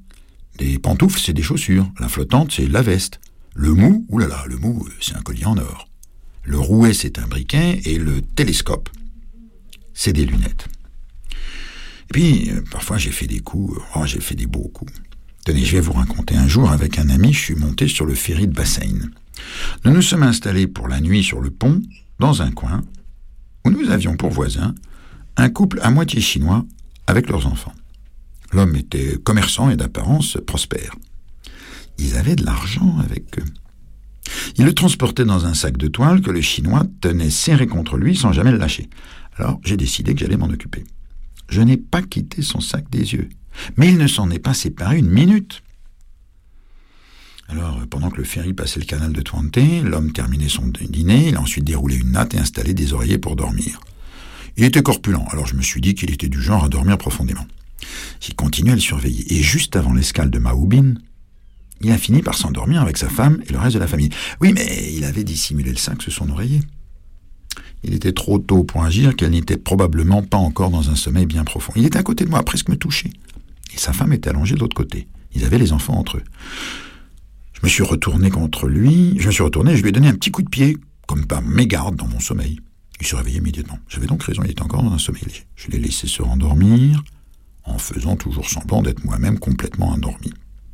Des pantoufles, c'est des chaussures. La flottante, c'est la veste. Le mou, oulala, le mou, c'est un collier en or. Le rouet, c'est un briquet. Et le télescope, c'est des lunettes. Et puis, parfois, j'ai fait des coups. Oh, j'ai fait des beaux coups. Tenez, je vais vous raconter. Un jour, avec un ami, je suis monté sur le ferry de Bassein. Nous nous sommes installés pour la nuit sur le pont, dans un coin, où nous avions pour voisin un couple à moitié chinois avec leurs enfants. L'homme était commerçant et d'apparence prospère. Ils avaient de l'argent avec eux. Il le transportait dans un sac de toile que le Chinois tenait serré contre lui sans jamais le lâcher. Alors, j'ai décidé que j'allais m'en occuper. Je n'ai pas quitté son sac des yeux, mais il ne s'en est pas séparé une minute. Alors, pendant que le ferry passait le canal de Twente, l'homme terminait son dîner, il a ensuite déroulé une natte et installé des oreillers pour dormir. Il était corpulent, alors je me suis dit qu'il était du genre à dormir profondément. J'ai continué à le surveiller, et juste avant l'escale de Maoubin, il a fini par s'endormir avec sa femme et le reste de la famille. Oui, mais il avait dissimulé le sac sous son oreiller. Il était trop tôt pour agir, qu'elle n'était probablement pas encore dans un sommeil bien profond. Il était à côté de moi, presque me toucher. Et sa femme était allongée de l'autre côté. Ils avaient les enfants entre eux. Je me suis retourné contre lui, et je lui ai donné un petit coup de pied, comme par mégarde dans mon sommeil. Il se réveillait immédiatement. J'avais donc raison, il était encore dans un sommeil léger. Je l'ai laissé se rendormir, en faisant toujours semblant d'être moi-même complètement endormi.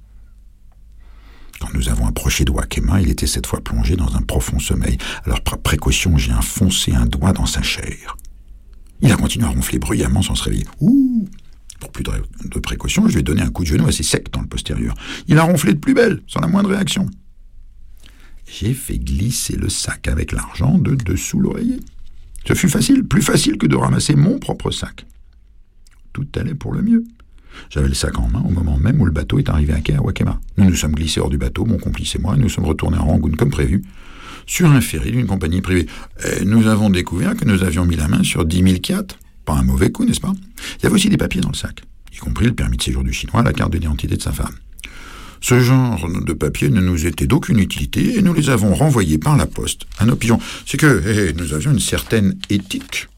Quand nous avons approché de Wakema, il était cette fois plongé dans un profond sommeil. Alors, par précaution, j'ai enfoncé un doigt dans sa chair. Il a continué à ronfler bruyamment sans se réveiller. Ouh! Pour plus de précaution, je lui ai donné un coup de genou assez sec dans le postérieur. Il a ronflé de plus belle, sans la moindre réaction. J'ai fait glisser le sac avec l'argent de dessous l'oreiller. Ce fut facile, plus facile que de ramasser mon propre sac. Tout allait pour le mieux. J'avais le sac en main au moment même où le bateau est arrivé à quai à Wakema. Nous nous sommes glissés hors du bateau, mon complice et moi, et nous sommes retournés à Rangoon comme prévu, sur un ferry d'une compagnie privée. Et nous avons découvert que nous avions mis la main sur 10 000 kyats. Pas un mauvais coup, n'est-ce pas? Il y avait aussi des papiers dans le sac, y compris le permis de séjour du Chinois, la carte d'identité de sa femme. Ce genre de papiers ne nous était d'aucune utilité et nous les avons renvoyés par la poste à nos pigeons. C'est que nous avions une certaine éthique.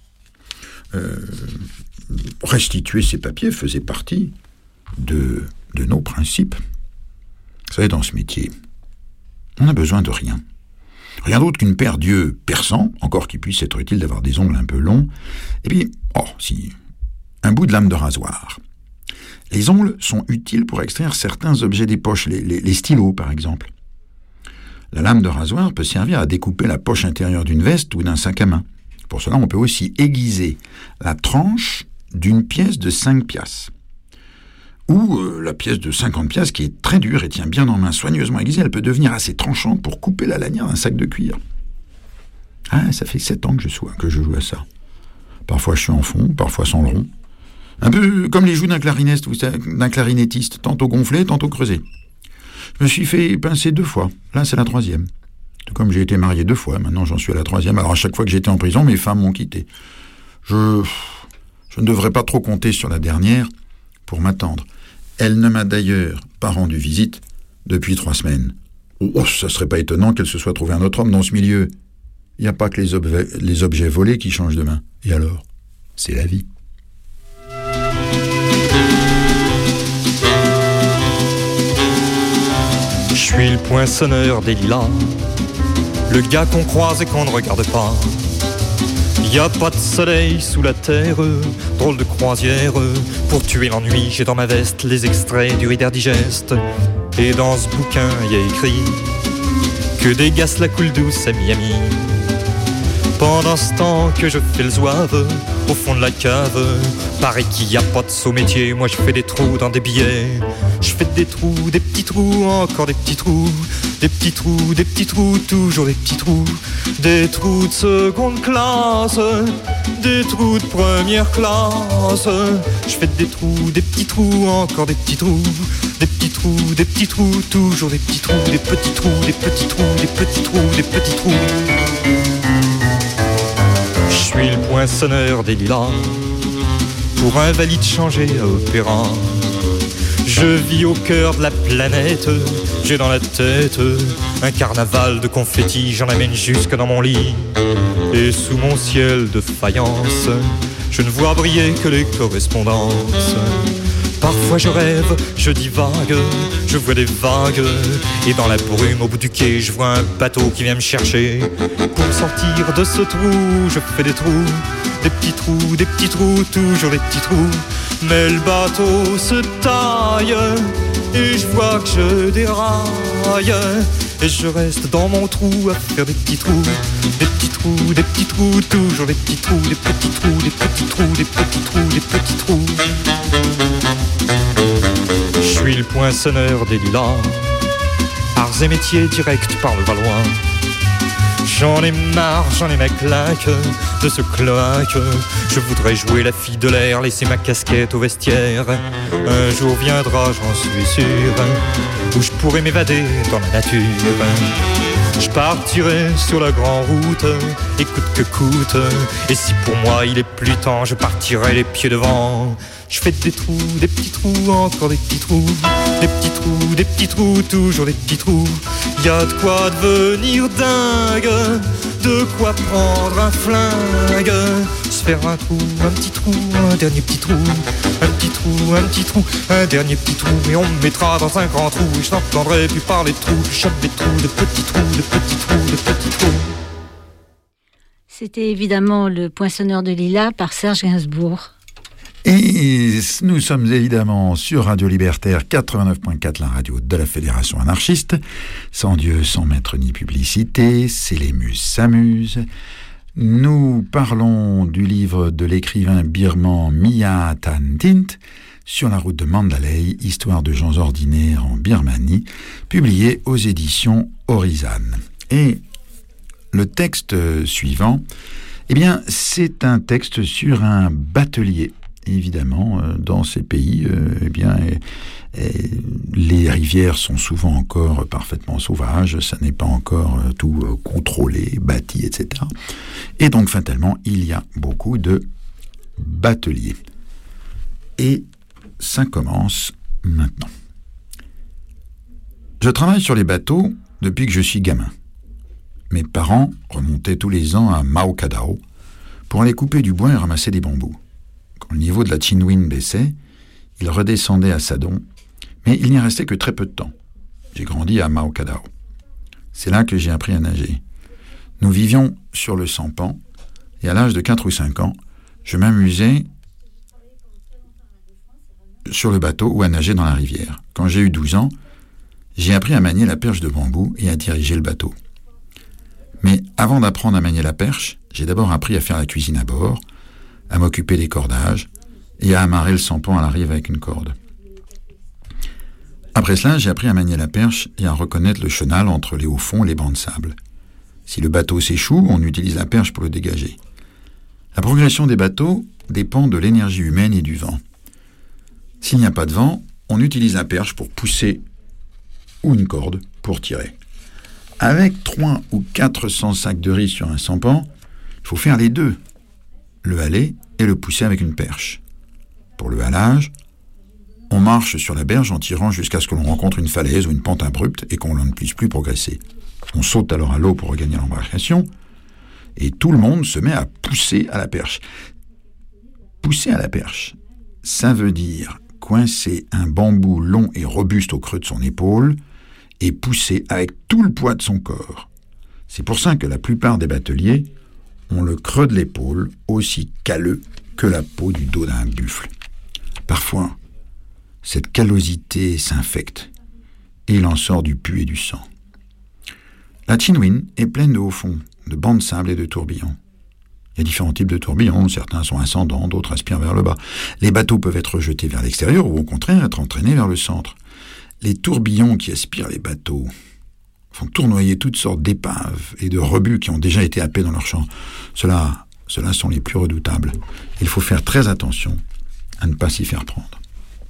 Restituer ces papiers faisait partie de nos principes. Vous savez, dans ce métier, on n'a besoin de rien. Rien d'autre qu'une paire d'yeux perçants, encore qu'il puisse être utile d'avoir des ongles un peu longs, et puis, un bout de lame de rasoir. Les ongles sont utiles pour extraire certains objets des poches, les stylos par exemple. La lame de rasoir peut servir à découper la poche intérieure d'une veste ou d'un sac à main. Pour cela, on peut aussi aiguiser la tranche d'une pièce de 5 piastres. Ou la pièce de 50 piastres qui est très dure et tient bien en main, soigneusement aiguisée, elle peut devenir assez tranchante pour couper la lanière d'un sac de cuir. Ah, ça fait 7 ans que je joue à ça. Parfois je suis en fond, parfois sans le rond. Un peu comme les joues d'un clarinettiste, tantôt gonflé, tantôt creusé. Je me suis fait pincer 2 fois, là c'est la 3e. Tout comme j'ai été marié 2 fois, maintenant j'en suis à la 3e. Alors à chaque fois que j'étais en prison, mes femmes m'ont quitté. Je ne devrais pas trop compter sur la dernière pour m'attendre. Elle ne m'a d'ailleurs pas rendu visite depuis 3 semaines. Oh, ça serait pas étonnant qu'elle se soit trouvée un autre homme dans ce milieu. Il n'y a pas que les objets volés qui changent de main. Et alors, c'est la vie. Je suis le poinçonneur des lilas, le gars qu'on croise et qu'on ne regarde pas. Y a pas de soleil sous la terre, drôle de croisière. Pour tuer l'ennui, j'ai dans ma veste les extraits du Reader Digest. Et dans ce bouquin, y a écrit que des gars la coule douce à Miami. Pendant ce temps que je fais le zouave au fond de la cave, paraît qu'il y a pas de saut métier. Moi je fais des trous dans des billets. Je fais des trous, des petits trous, encore des petits trous. Des petits trous, des petits trous, toujours des petits trous. Des trous de seconde classe, des trous de première classe. Je fais des trous, des petits trous, encore des petits trous. Des petits trous, des petits trous, toujours des petits trous. Des petits trous, des petits trous, des petits trous, des petits trous. Je suis le poinçonneur des lilas, pour un valide changé à opéra. Je vis au cœur de la planète, j'ai dans la tête un carnaval de confettis, j'en amène jusque dans mon lit. Et sous mon ciel de faïence, je ne vois briller que les correspondances. Parfois je rêve, je divague, je vois des vagues. Et dans la brume au bout du quai, je vois un bateau qui vient me chercher. Pour me sortir de ce trou, je fais des trous, toujours des petits trous. Mais le bateau se taille et je vois que je déraille. Et je reste dans mon trou à faire des petits trous, toujours des petits trous, des petits trous, des petits trous, des petits trous, des petits trous. Je suis le poinçonneur des lilas, arts et métiers directs par le Valois. J'en ai marre, j'en ai ma claque de ce cloaque. Je voudrais jouer la fille de l'air, laisser ma casquette au vestiaire. Un jour viendra, j'en suis sûr, où je pourrai m'évader dans la nature. Je partirai sur la grande route, et coûte que coûte. Et si pour moi il est plus temps, je partirai les pieds devant. Je fais des trous, des petits trous, encore des petits trous, toujours des petits trous. Y a de quoi devenir dingue, de quoi prendre un flingue, se faire un trou, un petit trou, un dernier petit trou, un petit trou, un petit trou, un dernier petit trou, et on me mettra dans un grand trou, et je n'entendrai plus parler de trous, je chope des trous, de petits trous, de petits trous, de petits trous. C'était évidemment Le Poinçonneur de Lilas par Serge Gainsbourg. Et nous sommes évidemment sur Radio Libertaire 89.4, la radio de la Fédération anarchiste. Sans Dieu, sans maître ni publicité, c'est les muses s'amusent. Nous parlons du livre de l'écrivain birman Mia Tan Tint, Sur la route de Mandalay, histoire de gens ordinaires en Birmanie, publié aux éditions Horizon. Et le texte suivant, eh bien, c'est un texte sur un batelier. Évidemment, dans ces pays, les rivières sont souvent encore parfaitement sauvages, ça n'est pas encore tout contrôlé, bâti, etc. Et donc, fatalement, il y a beaucoup de bateliers. Et ça commence maintenant. Je travaille sur les bateaux depuis que je suis gamin. Mes parents remontaient tous les ans à Maokadao pour aller couper du bois et ramasser des bambous. Quand le niveau de la Chinwin baissait, ils redescendaient à Sadon, mais il n'y restait que très peu de temps. J'ai grandi à Maokadao. C'est là que j'ai appris à nager. Nous vivions sur le sampan, et à l'âge de 4 ou 5 ans, je m'amusais sur le bateau ou à nager dans la rivière. Quand j'ai eu 12 ans, j'ai appris à manier la perche de bambou et à diriger le bateau. Mais avant d'apprendre à manier la perche, j'ai d'abord appris à faire la cuisine à bord, à m'occuper des cordages et à amarrer le sampan à la rive avec une corde. Après cela, j'ai appris à manier la perche et à reconnaître le chenal entre les hauts fonds et les bancs de sable. Si le bateau s'échoue, on utilise la perche pour le dégager. La progression des bateaux dépend de l'énergie humaine et du vent. S'il n'y a pas de vent, on utilise la perche pour pousser ou une corde pour tirer. Avec 300 ou 400 sacs de riz sur un sampan, il faut faire les deux, le haler et le pousser avec une perche. Pour le halage, on marche sur la berge en tirant jusqu'à ce que l'on rencontre une falaise ou une pente abrupte et qu'on ne puisse plus progresser. On saute alors à l'eau pour regagner l'embarcation et tout le monde se met à pousser à la perche. Pousser à la perche, ça veut dire coincer un bambou long et robuste au creux de son épaule et pousser avec tout le poids de son corps. C'est pour ça que la plupart des bateliers ont le creux de l'épaule aussi calleux que la peau du dos d'un buffle. Parfois, cette callosité s'infecte et il en sort du pu et du sang. La Chinwin est pleine de hauts fonds, de bancs de sable et de tourbillons. Il y a différents types de tourbillons, certains sont ascendants, d'autres aspirent vers le bas. Les bateaux peuvent être jetés vers l'extérieur ou au contraire être entraînés vers le centre. Les tourbillons qui aspirent les bateaux font tournoyer toutes sortes d'épaves et de rebuts qui ont déjà été happés dans leur champ. Ceux-là sont les plus redoutables. Il faut faire très attention à ne pas s'y faire prendre.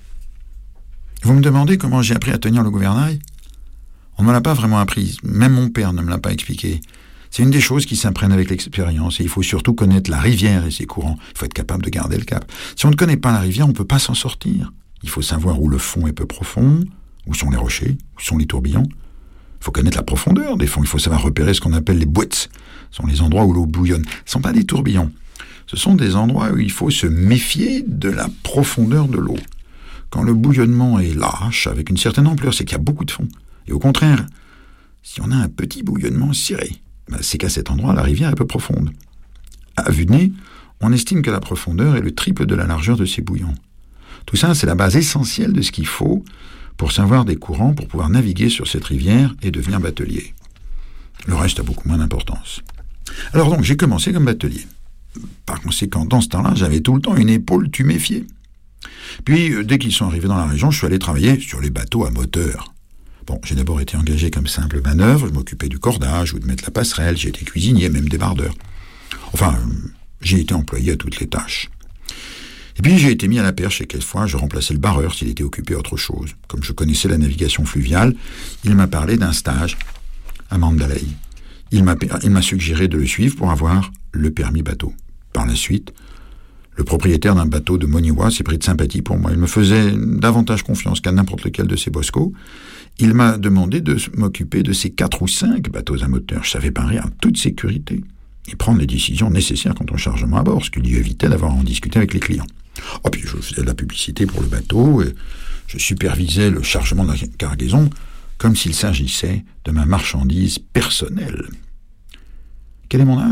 Vous me demandez comment j'ai appris à tenir le gouvernail ? On ne me l'a pas vraiment appris, même mon père ne me l'a pas expliqué. C'est une des choses qui s'apprennent avec l'expérience et il faut surtout connaître la rivière et ses courants. Il faut être capable de garder le cap. Si on ne connaît pas la rivière, on ne peut pas s'en sortir. Il faut savoir où le fond est peu profond, où sont les rochers, où sont les tourbillons. Il faut connaître la profondeur des fonds. Il faut savoir repérer ce qu'on appelle les bouettes. Ce sont les endroits où l'eau bouillonne. Ce ne sont pas des tourbillons. Ce sont des endroits où il faut se méfier de la profondeur de l'eau. Quand le bouillonnement est lâche, avec une certaine ampleur, c'est qu'il y a beaucoup de fond. Et au contraire, si on a un petit bouillonnement serré, c'est qu'à cet endroit, la rivière est peu profonde. À vue de nez, on estime que la profondeur est le triple de la largeur de ces bouillons. Tout ça, c'est la base essentielle de ce qu'il faut pour savoir des courants, pour pouvoir naviguer sur cette rivière et devenir batelier. Le reste a beaucoup moins d'importance. Alors donc, j'ai commencé comme batelier. Par conséquent, dans ce temps-là, j'avais tout le temps une épaule tuméfiée. Puis, dès qu'ils sont arrivés dans la région, je suis allé travailler sur les bateaux à moteur. Bon, j'ai d'abord été engagé comme simple manœuvre, je m'occupais du cordage ou de mettre la passerelle, j'ai été cuisinier, même débardeur. Enfin, j'ai été employé à toutes les tâches. Et puis j'ai été mis à la perche et quelquefois je remplaçais le barreur s'il était occupé à autre chose. Comme je connaissais la navigation fluviale, il m'a parlé d'un stage à Mandalay. Il m'a suggéré de le suivre pour avoir le permis bateau. Par la suite, le propriétaire d'un bateau de Moniwa s'est pris de sympathie pour moi. Il me faisait davantage confiance qu'à n'importe lequel de ses boscos. Il m'a demandé de m'occuper de ces 4 ou 5 bateaux à moteur. Je savais parer en toute sécurité et prendre les décisions nécessaires quant au chargement à bord, ce qui lui évitait d'avoir à en discuter avec les clients. Oh, puis je faisais de la publicité pour le bateau et je supervisais le chargement de la cargaison comme s'il s'agissait de ma marchandise personnelle. Quel est mon âge ?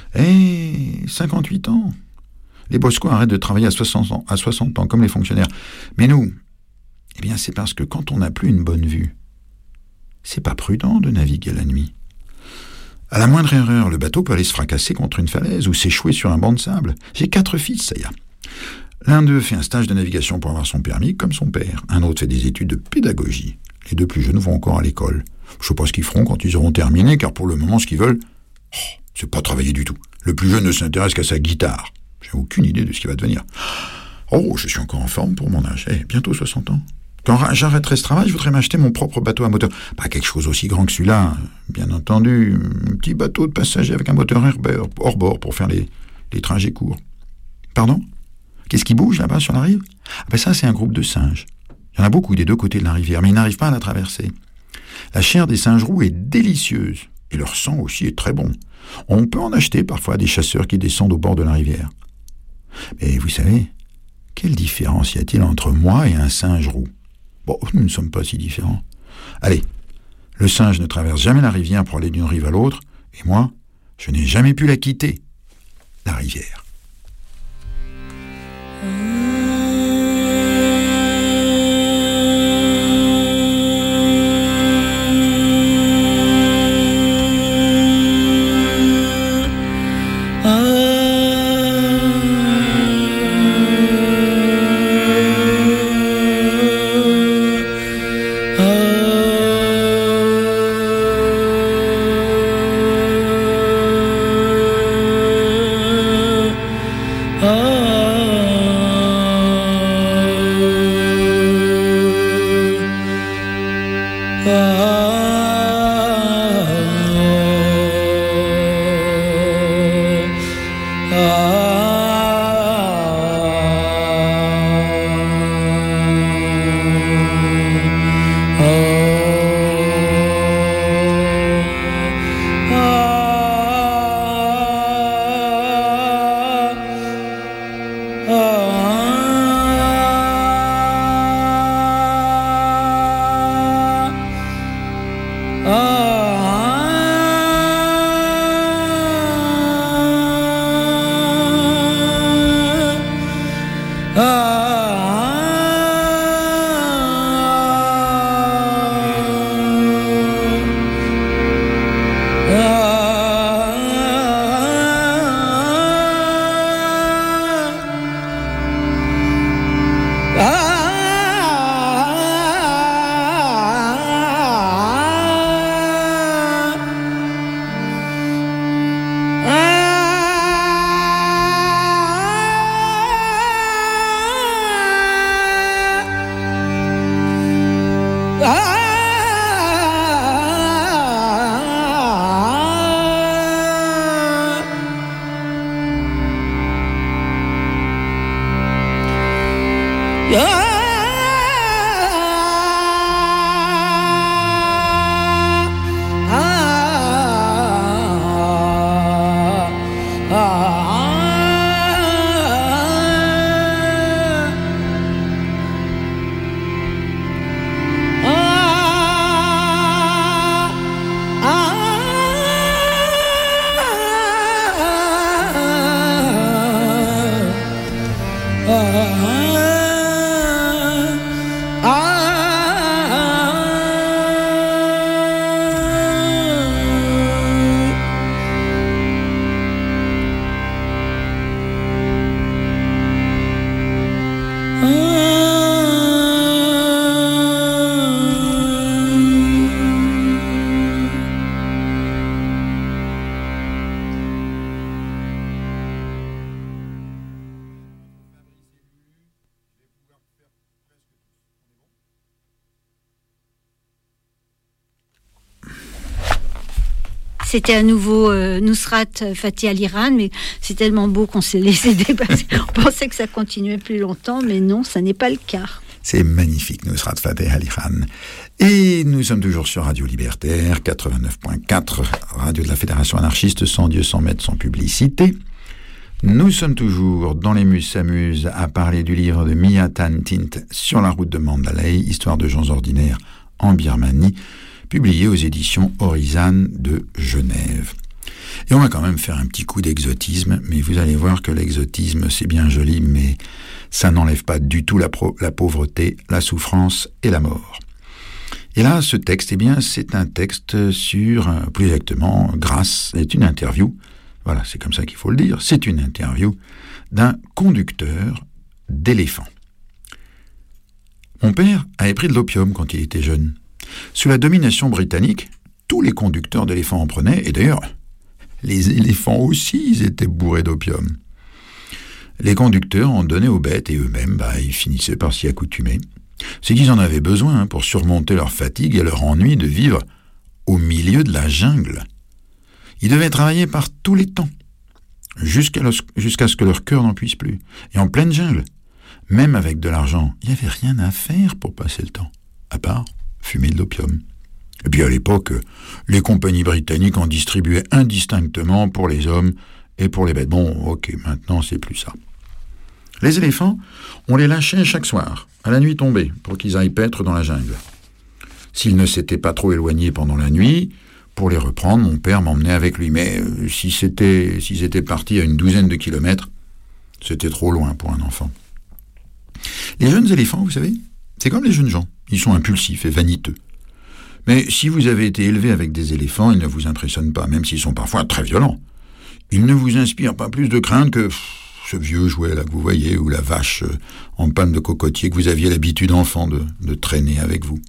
58 ans. Les boscos arrêtent de travailler à 60 ans, comme les fonctionnaires. Mais nous, eh bien, c'est parce que quand on n'a plus une bonne vue, c'est pas prudent de naviguer la nuit. À la moindre erreur, le bateau peut aller se fracasser contre une falaise ou s'échouer sur un banc de sable. J'ai 4 fils, ça y est. L'un d'eux fait un stage de navigation pour avoir son permis, comme son père. Un autre fait des études de pédagogie. Les 2 plus jeunes vont encore à l'école. Je ne sais pas ce qu'ils feront quand ils auront terminé, car pour le moment, ce qu'ils veulent, c'est pas travailler du tout. Le plus jeune ne s'intéresse qu'à sa guitare. J'ai aucune idée de ce qu'il va devenir. Oh, je suis encore en forme pour mon âge. Bientôt 60 ans. Quand j'arrêterai ce travail, je voudrais m'acheter mon propre bateau à moteur. Pas quelque chose aussi grand que celui-là, bien entendu. Un petit bateau de passagers avec un moteur hors bord pour faire les trajets courts. Pardon ? Qu'est-ce qui bouge là-bas sur la rive ? Ça, c'est un groupe de singes. Il y en a beaucoup des 2 côtés de la rivière, mais ils n'arrivent pas à la traverser. La chair des singes roux est délicieuse, et leur sang aussi est très bon. On peut en acheter parfois à des chasseurs qui descendent au bord de la rivière. Mais vous savez, quelle différence y a-t-il entre moi et un singe roux ? Bon, nous ne sommes pas si différents. Allez, le singe ne traverse jamais la rivière pour aller d'une rive à l'autre, et moi, je n'ai jamais pu la quitter, la rivière. C'était à nouveau Nusrat Fatih Ali Khan, mais c'est tellement beau qu'on s'est laissé dépasser. On pensait que ça continuait plus longtemps, mais non, ça n'est pas le cas. C'est magnifique, Nusrat Fatih Ali Khan. Et nous sommes toujours sur Radio Libertaire, 89.4, radio de la Fédération anarchiste, sans Dieu, sans maître, sans publicité. Nous sommes toujours dans les Mus s'amusent à parler du livre de Mia Tan Tint sur la route de Mandalay, histoire de gens ordinaires en Birmanie, publié aux éditions Horizon de Genève. Et on va quand même faire un petit coup d'exotisme, mais vous allez voir que l'exotisme c'est bien joli, mais ça n'enlève pas du tout la pauvreté, la souffrance et la mort. Et là, ce texte, eh bien, c'est un texte sur, plus exactement, c'est une interview, voilà, c'est comme ça qu'il faut le dire, c'est une interview d'un conducteur d'éléphant. Mon père avait pris de l'opium quand il était jeune. Sous la domination britannique, tous les conducteurs d'éléphants en prenaient, et d'ailleurs, les éléphants aussi, ils étaient bourrés d'opium. Les conducteurs en donnaient aux bêtes, et eux-mêmes, ils finissaient par s'y accoutumer. C'est qu'ils en avaient besoin pour surmonter leur fatigue et leur ennui de vivre au milieu de la jungle. Ils devaient travailler par tous les temps, jusqu'à ce que leur cœur n'en puisse plus. Et en pleine jungle, même avec de l'argent, il n'y avait rien à faire pour passer le temps, à part fumer de l'opium. Et puis à l'époque, les compagnies britanniques en distribuaient indistinctement pour les hommes et pour les bêtes. Bon, ok, maintenant c'est plus ça. Les éléphants, on les lâchait chaque soir, à la nuit tombée, pour qu'ils aillent paître dans la jungle. S'ils ne s'étaient pas trop éloignés pendant la nuit, pour les reprendre, mon père m'emmenait avec lui. Mais s'ils étaient partis à une douzaine de kilomètres, c'était trop loin pour un enfant. Les jeunes éléphants, vous savez, c'est comme les jeunes gens. Ils sont impulsifs et vaniteux. Mais si vous avez été élevé avec des éléphants, ils ne vous impressionnent pas, même s'ils sont parfois très violents. Ils ne vous inspirent pas plus de crainte que ce vieux jouet là que vous voyez, ou la vache en panne de cocotier que vous aviez l'habitude enfant de traîner avec vous.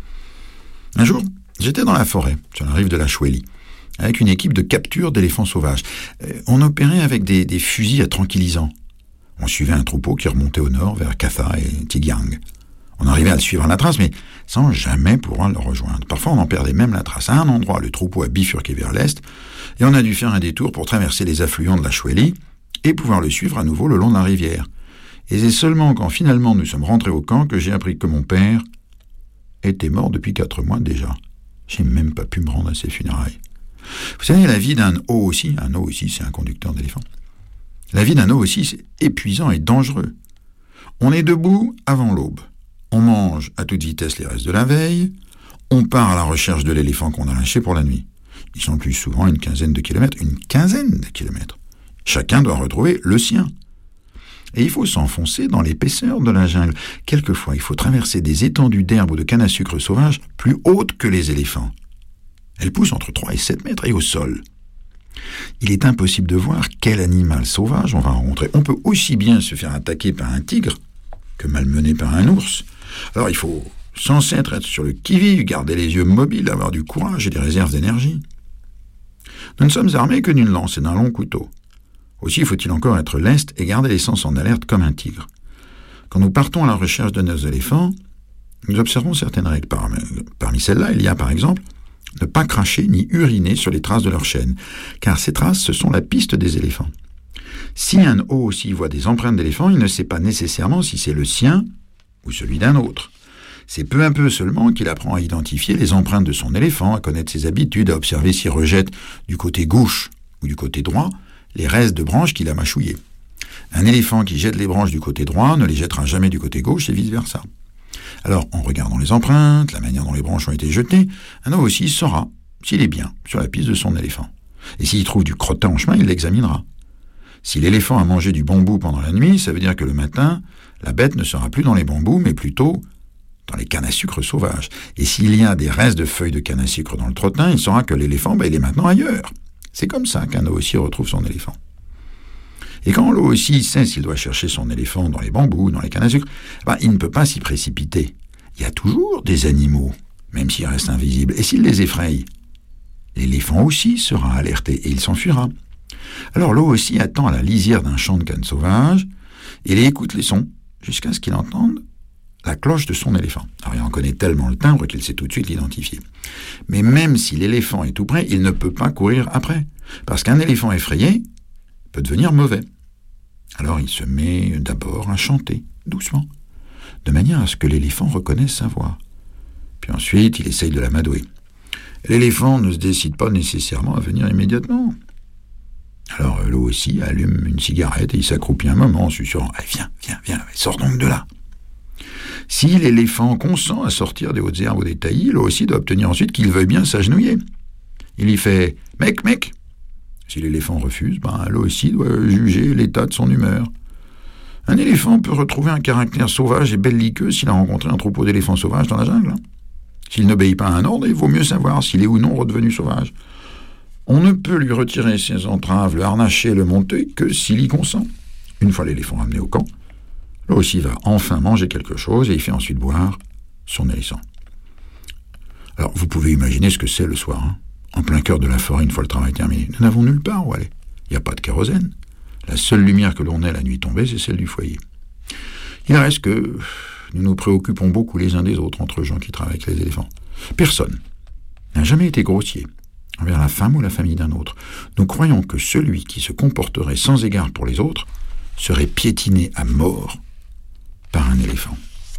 Un jour, j'étais dans la forêt, sur la rive de la Chouélie, avec une équipe de capture d'éléphants sauvages. On opérait avec des fusils à tranquillisants. On suivait un troupeau qui remontait au nord, vers Katha et Tigyang. On arrivait à le suivre à la trace, mais sans jamais pouvoir le rejoindre. Parfois, on en perdait même la trace. À un endroit, le troupeau a bifurqué vers l'est, et on a dû faire un détour pour traverser les affluents de la Chouélie et pouvoir le suivre à nouveau le long de la rivière. Et c'est seulement quand finalement nous sommes rentrés au camp que j'ai appris que mon père était mort depuis 4 mois déjà. J'ai même pas pu me rendre à ses funérailles. Vous savez, la vie d'un O aussi, c'est un conducteur d'éléphant. La vie d'un O aussi, c'est épuisant et dangereux. On est debout avant l'aube. On mange à toute vitesse les restes de la veille. On part à la recherche de l'éléphant qu'on a lâché pour la nuit. Ils sont plus souvent une quinzaine de kilomètres. Chacun doit retrouver le sien. Et il faut s'enfoncer dans l'épaisseur de la jungle. Quelquefois, il faut traverser des étendues d'herbe ou de canne à sucre sauvage plus hautes que les éléphants. Elles poussent entre 3 et 7 mètres et au sol. Il est impossible de voir quel animal sauvage on va rencontrer. On peut aussi bien se faire attaquer par un tigre que malmener par un ours. Alors il faut sans cesse être sur le qui-vive, garder les yeux mobiles, avoir du courage et des réserves d'énergie. Nous ne sommes armés que d'une lance et d'un long couteau. Aussi faut-il encore être leste et garder les sens en alerte comme un tigre. Quand nous partons à la recherche de nos éléphants, nous observons certaines règles. Parmi celles-là, il y a par exemple ne pas cracher ni uriner sur les traces de leur chaîne, car ces traces, ce sont la piste des éléphants. Si un O aussi voit des empreintes d'éléphants, il ne sait pas nécessairement si c'est le sien ou celui d'un autre. C'est peu à peu seulement qu'il apprend à identifier les empreintes de son éléphant, à connaître ses habitudes, à observer s'il rejette du côté gauche ou du côté droit les restes de branches qu'il a mâchouillées. Un éléphant qui jette les branches du côté droit ne les jettera jamais du côté gauche et vice-versa. Alors, en regardant les empreintes, la manière dont les branches ont été jetées, un O aussi saura s'il est bien sur la piste de son éléphant. Et s'il trouve du crottin en chemin, il l'examinera. Si l'éléphant a mangé du bambou pendant la nuit, ça veut dire que le matin, la bête ne sera plus dans les bambous, mais plutôt dans les cannes à sucre sauvages. Et s'il y a des restes de feuilles de canne à sucre dans le trottin, il saura que l'éléphant, il est maintenant ailleurs. C'est comme ça qu'un O aussi retrouve son éléphant. Et quand l'O aussi sait s'il doit chercher son éléphant dans les bambous, dans les cannes à sucre, il ne peut pas s'y précipiter. Il y a toujours des animaux, même s'ils restent invisibles. Et s'il les effraie, l'éléphant aussi sera alerté et il s'enfuira. Alors l'O aussi attend à la lisière d'un champ de canne sauvage et il écoute les sons jusqu'à ce qu'il entende la cloche de son éléphant. Alors il en connaît tellement le timbre qu'il sait tout de suite l'identifier. Mais même si l'éléphant est tout près, il ne peut pas courir après, parce qu'un éléphant effrayé peut devenir mauvais. Alors il se met d'abord à chanter, doucement, de manière à ce que l'éléphant reconnaisse sa voix. Puis ensuite, il essaye de l'amadouer. L'éléphant ne se décide pas nécessairement à venir immédiatement. Alors lui aussi allume une cigarette et il s'accroupit un moment en susurrant « Viens, sors donc de là !» Si l'éléphant consent à sortir des hautes herbes ou des taillis, lui aussi doit obtenir ensuite qu'il veuille bien s'agenouiller. Il y fait « Mec !» Si l'éléphant refuse, lui aussi doit juger l'état de son humeur. Un éléphant peut retrouver un caractère sauvage et belliqueux s'il a rencontré un troupeau d'éléphants sauvages dans la jungle. S'il n'obéit pas à un ordre, il vaut mieux savoir s'il est ou non redevenu sauvage. On ne peut lui retirer ses entraves, le harnacher, le monter que s'il y consent. Une fois l'éléphant amené au camp, là aussi va enfin manger quelque chose et il fait ensuite boire son hérisson. Alors vous pouvez imaginer ce que c'est le soir, en plein cœur de la forêt une fois le travail terminé. Nous n'avons nulle part où aller. Il n'y a pas de kérosène. La seule lumière que l'on ait la nuit tombée, c'est celle du foyer. Il reste que nous nous préoccupons beaucoup les uns des autres entre gens qui travaillent avec les éléphants. Personne n'a jamais été grossier envers la femme ou la famille d'un autre. Nous croyons que celui qui se comporterait sans égard pour les autres serait piétiné à mort par un éléphant.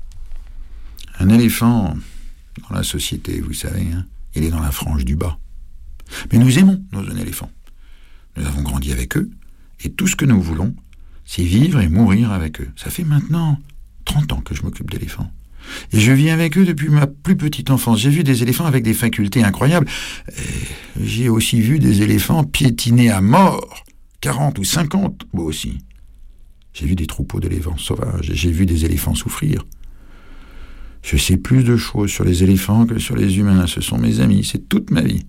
Un éléphant, dans la société, vous savez, il est dans la frange du bas. Mais nous aimons nos éléphants. Nous avons grandi avec eux, et tout ce que nous voulons, c'est vivre et mourir avec eux. Ça fait maintenant 30 ans que je m'occupe d'éléphants. Et je vis avec eux depuis ma plus petite enfance. J'ai vu des éléphants avec des facultés incroyables. Et j'ai aussi vu des éléphants piétinés à mort, 40 ou 50, moi aussi. J'ai vu des troupeaux d'éléphants sauvages, et j'ai vu des éléphants souffrir. Je sais plus de choses sur les éléphants que sur les humains. Ce sont mes amis, c'est toute ma vie.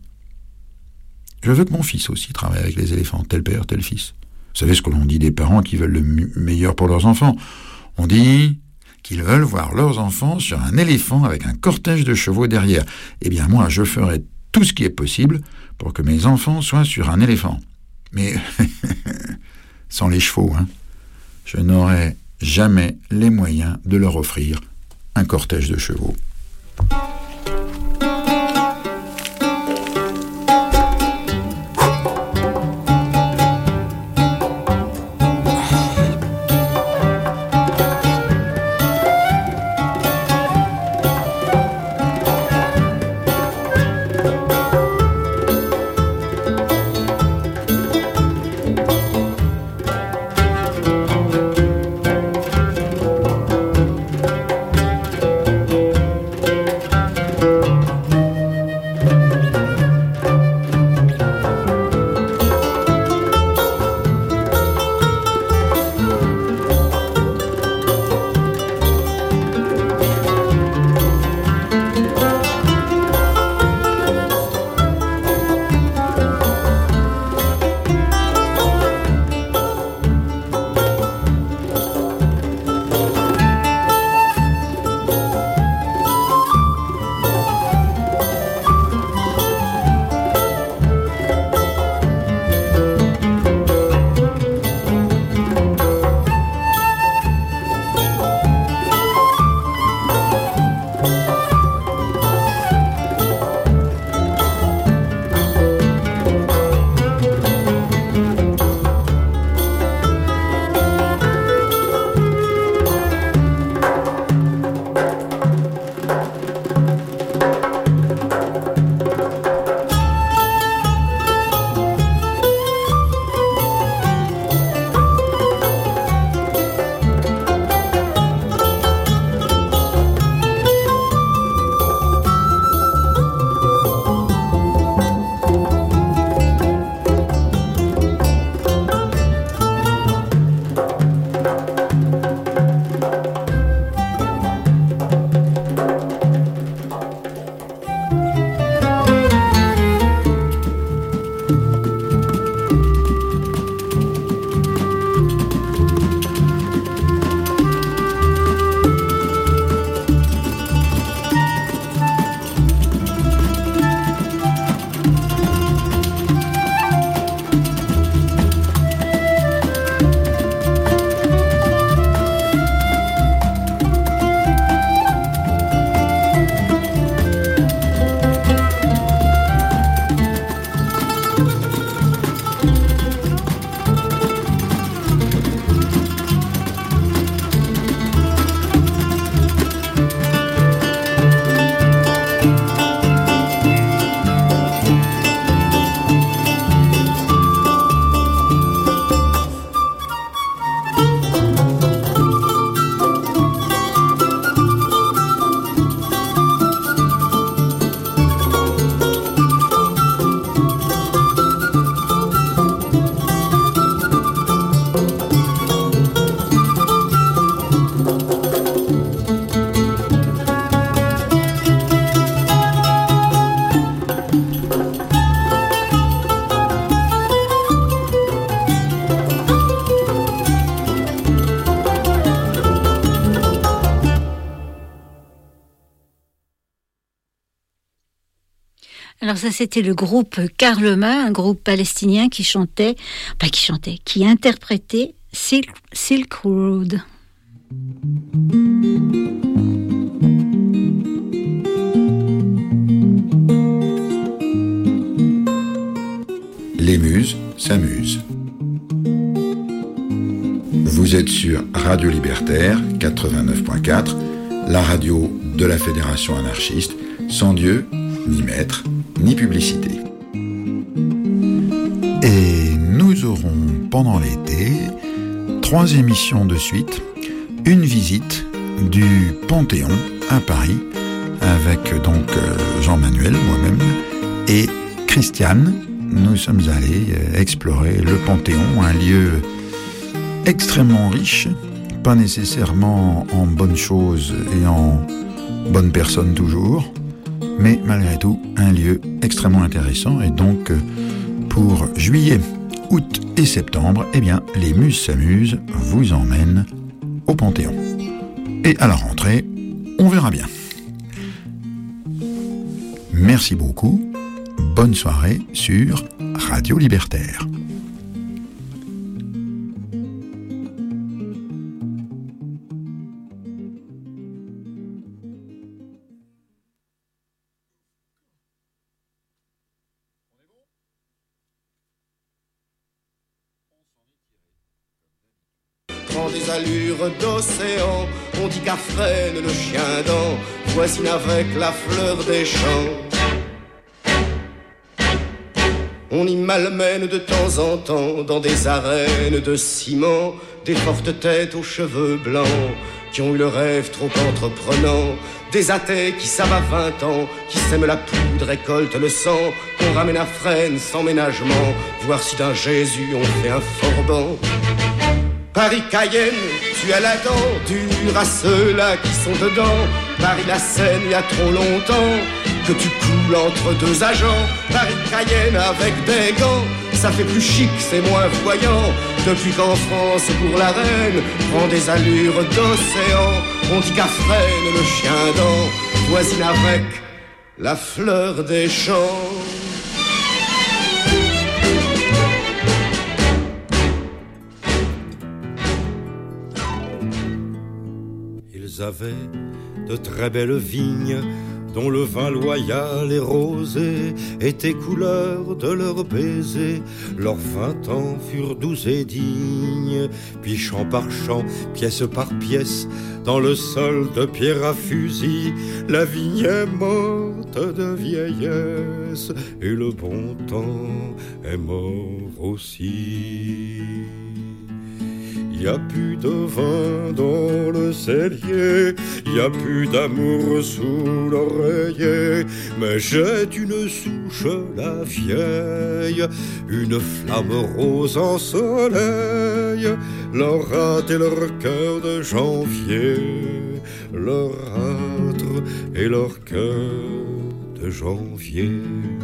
Je veux que mon fils aussi travaille avec les éléphants, tel père, tel fils. Vous savez ce que l'on dit des parents qui veulent le meilleur pour leurs enfants? On dit qu'ils veulent voir leurs enfants sur un éléphant avec un cortège de chevaux derrière. Eh bien moi, je ferai tout ce qui est possible pour que mes enfants soient sur un éléphant. Mais sans les chevaux, je n'aurai jamais les moyens de leur offrir un cortège de chevaux. Alors ça, c'était le groupe Karlema, un groupe palestinien qui interprétait Silk Road. Les muses s'amusent. Vous êtes sur Radio Libertaire 89.4, la radio de la Fédération anarchiste, sans Dieu, ni maître, ni publicité. Et nous aurons pendant l'été 3 émissions de suite, une visite du Panthéon à Paris avec donc Jean-Manuel, moi-même, et Christiane. Nous sommes allés explorer le Panthéon, un lieu extrêmement riche, pas nécessairement en bonnes choses et en bonnes personnes toujours, mais malgré tout un lieu extrêmement intéressant. Et donc pour juillet, août et septembre, eh bien les Muses s'amusent vous emmènent au Panthéon. Et à la rentrée, on verra bien. Merci beaucoup. Bonne soirée sur Radio Libertaire. Prend des allures d'océan, on dit qu'à freine le chien dent, voisine avec la fleur des champs. On y malmène de temps en temps, dans des arènes de ciment, des fortes têtes aux cheveux blancs, qui ont eu le rêve trop entreprenant, des athées qui savent à 20 ans, qui sèment la poudre, récoltent le sang, qu'on ramène à Fresnes sans ménagement, voir si d'un Jésus on fait un forban. Paris-Cayenne, tu as la dent dure à ceux-là qui sont dedans. Paris-La Seine, il y a trop longtemps que tu coules entre deux agents. Paris-Cayenne avec des gants, ça fait plus chic, c'est moins voyant. Depuis qu'en France, pour la reine, prend des allures d'océan. On dit qu'à Fresnes, le chien dent voisine avec la fleur des champs. Ils avaient de très belles vignes, dont le vin loyal et rosé était couleur de leur baiser. Leurs 20 ans furent doux et dignes, puis champ par champ, pièce par pièce, dans le sol de pierre à fusil, la vigne est morte de vieillesse, et le bon temps est mort aussi. Y a plus de vin dans le cellier, y a plus d'amour sous l'oreiller, mais j'ai une souche la vieille, une flamme rose en soleil, leur hâte et leur cœur de janvier, leur âtre et leur cœur de janvier.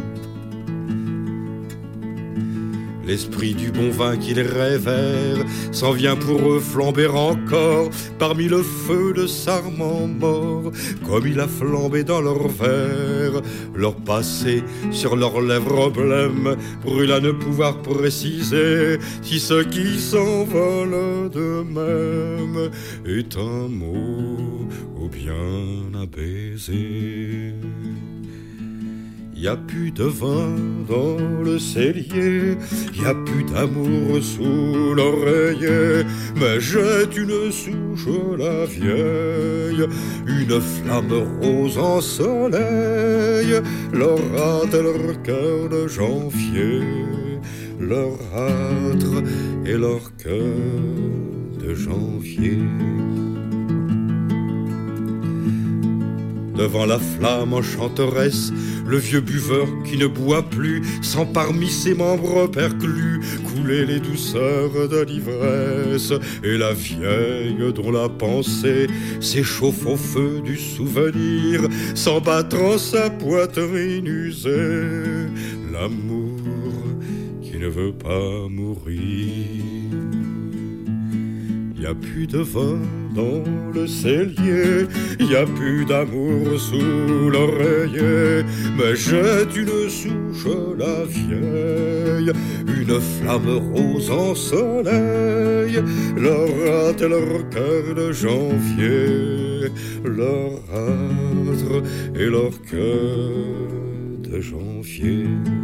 L'esprit du bon vin qu'ils rêvèrent s'en vient pour eux flamber encore parmi le feu de sarment mort, comme il a flambé dans leur verre. Leur passé sur leurs lèvres blêmes brûle à ne pouvoir préciser si ce qui s'envole d'eux-mêmes est un mot ou bien un baiser. Y a plus de vin dans le cellier, y a plus d'amour sous l'oreiller, mais j'ai une souche la vieille, une flamme rose en soleil, leur hâte et leur cœur de janvier, leur âtre et leur cœur de janvier. Devant la flamme enchanteresse, le vieux buveur qui ne boit plus sent parmi ses membres perclus couler les douceurs de l'ivresse. Et la vieille dont la pensée s'échauffe au feu du souvenir sent battre en sa poitrine usée l'amour qui ne veut pas mourir. Y a plus de vin dans le cellier, y a plus d'amour sous l'oreiller, mais jette une souche la vieille, une flamme rose en soleil, leur hâte et leur cœur de janvier, leur âtre et leur cœur de janvier.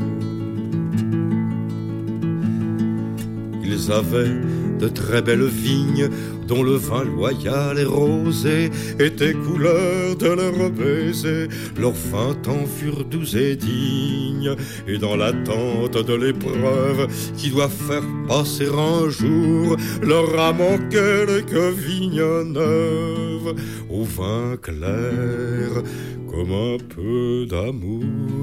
Ils avaient de très belles vignes dont le vin loyal et rosé était couleur de leur baiser. Leurs 20 ans furent doux et dignes, et dans l'attente de l'épreuve qui doit faire passer un jour, leur âme en quelques vignes neuves, au vin clair comme un peu d'amour.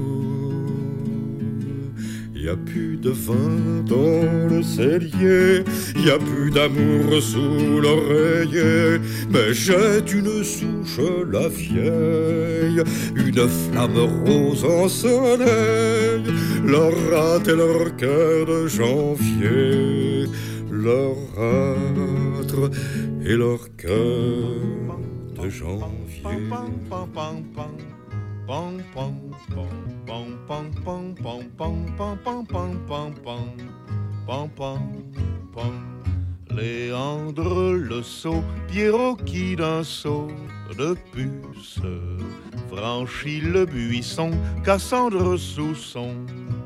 Y a plus de vin dans le cellier, y a plus d'amour sous l'oreiller, mais jette une souche la vieille, une flamme rose en soleil, leur hâte et leur cœur de janvier, leur âtre et leur cœur de janvier. Pam pam pam pam pam pam pam pam pam pam pam pam pam pam pam. Léandre le sot, Pierrot qui d'un saut de puce franchit le buisson, Cassandre sous son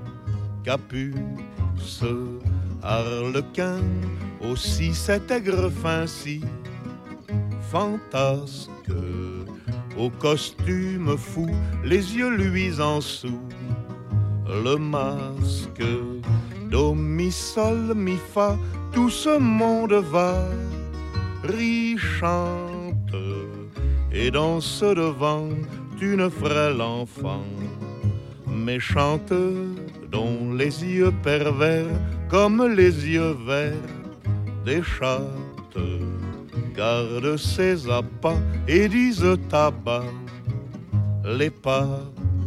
capuce, Arlequin aussi cet aigre fin si fantasque, au costume fou, les yeux luisants sous le masque. Do, mi, sol, mi, fa, tout ce monde va, rit, chante et danse devant une frêle enfant méchante, dont les yeux pervers comme les yeux verts des chattes gardent ses appâts et disent tabac les pattes.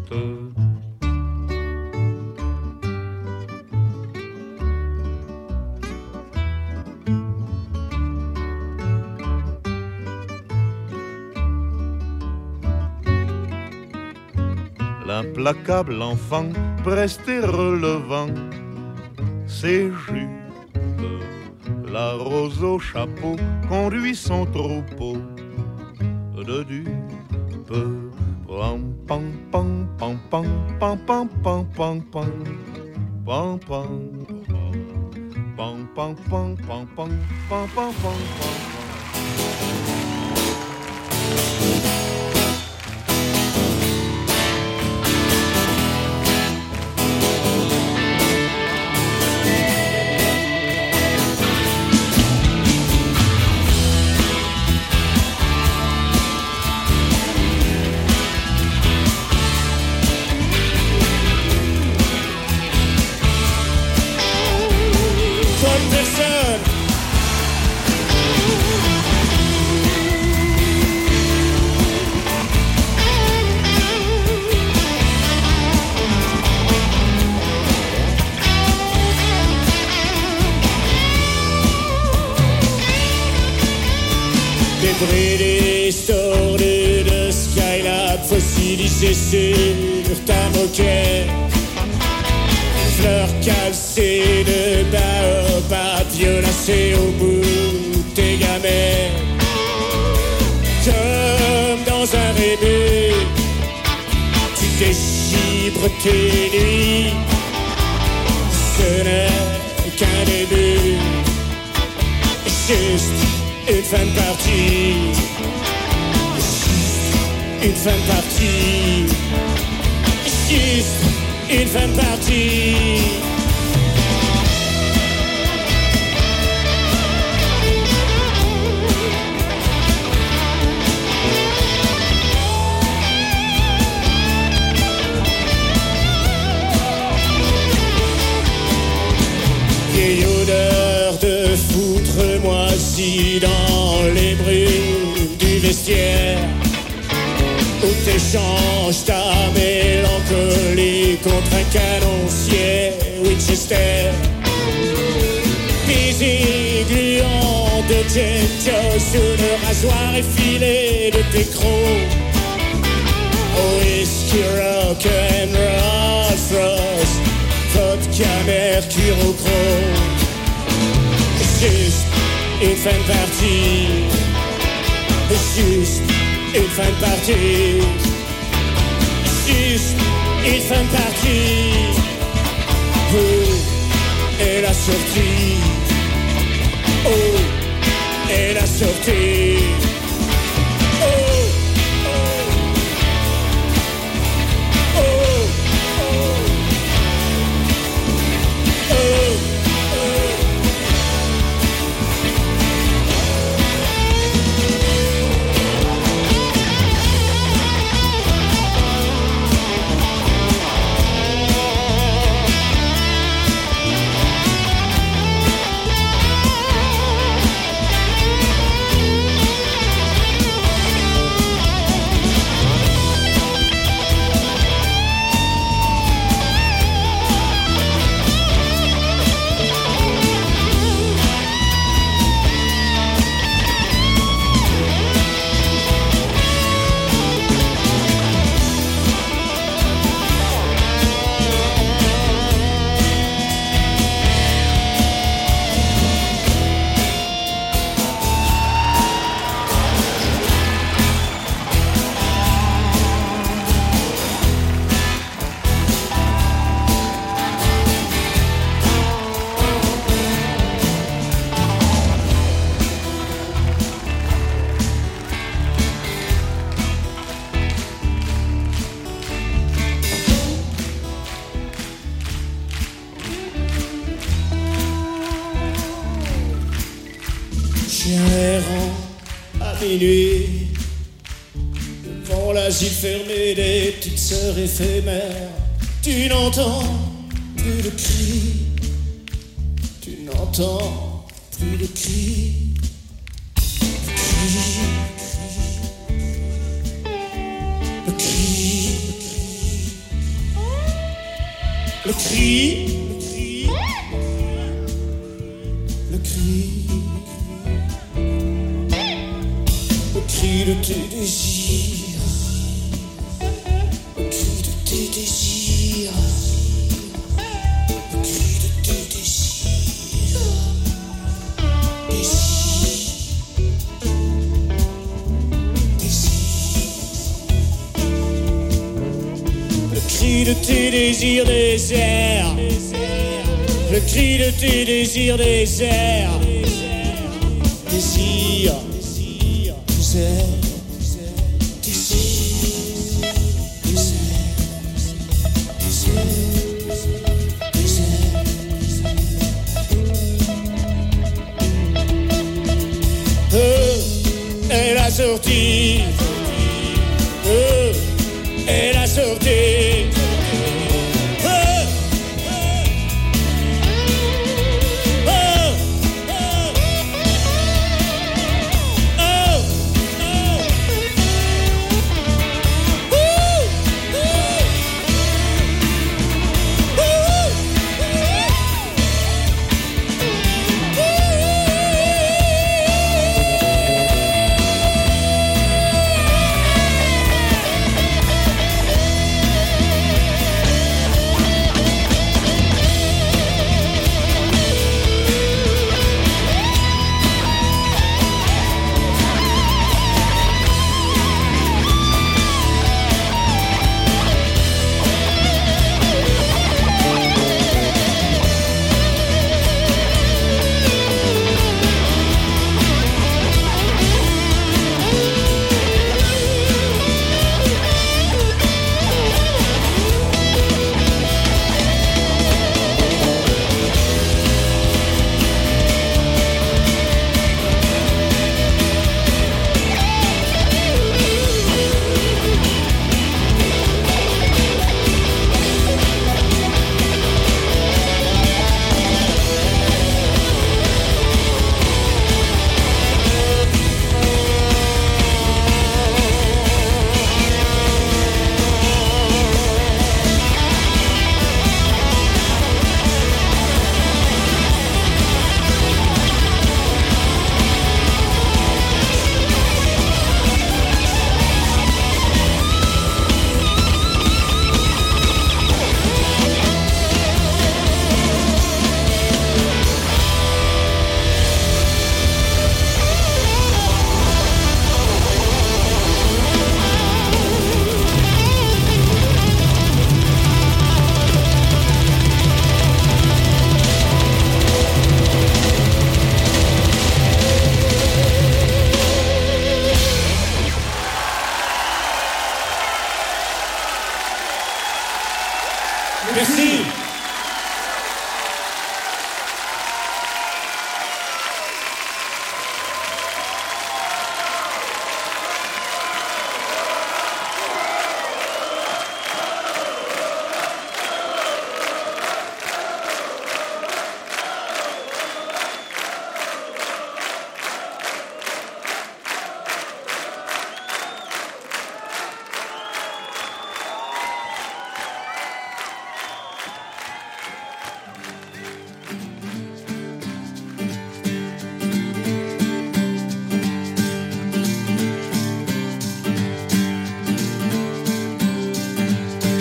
L'implacable enfant, preste et relevant ses jupes, la rose au chapeau conduit son troupeau de dupes. Pam pam pam pam pam pam pam pam pam pam pam pam pam pam pam pam pam pam pam. Prédestinés de Skylab fossilisés sur ta moquette, fleurs calcées de baobab violacées au bout de tes gamètes. Comme dans un rébut, tu déchibres tes nuits, ce n'est qu'un début, juste une fin de partie, une fin de partie, juste une fin de partie. Vieille odeur de foutre moisi dans les brumes du vestiaire, où t'échanges ta mélancolie contre un canoncier Winchester. Baiser gluant de Tinto sous le rasoir effilé de tes crocs. Whisky, rock and Rolls Royce, vodka, mercure au gros. Juste une fin de partie, juste une fin de partie, juste une fin de partie. Où est la sortie? Où est la sortie? Devant l'asile fermé des petites sœurs éphémères, tu n'entends plus de cris, tu n'entends plus de cris. Le cri, le cri, le cri. Le cri de tes désirs, le cri de tes désirs, le cri de tes désirs, le cri de tes désirs déserts, le cri de tes désirs déserts, désir. Et la sortie, et la sortie.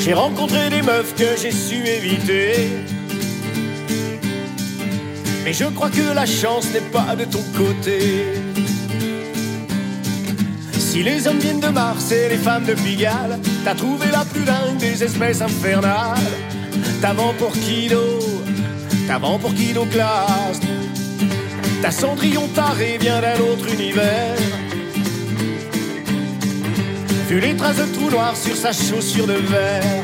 J'ai rencontré des meufs que j'ai su éviter. Mais je crois que la chance n'est pas de ton côté. Si les hommes viennent de Mars et les femmes de Pigalle, t'as trouvé la plus dingue des espèces infernales. T'as vent pour Kido, t'as vent pour Kido classe. Ta Cendrillon taré vient d'un autre univers. Vu les traces de trous noirs sur sa chaussure de verre.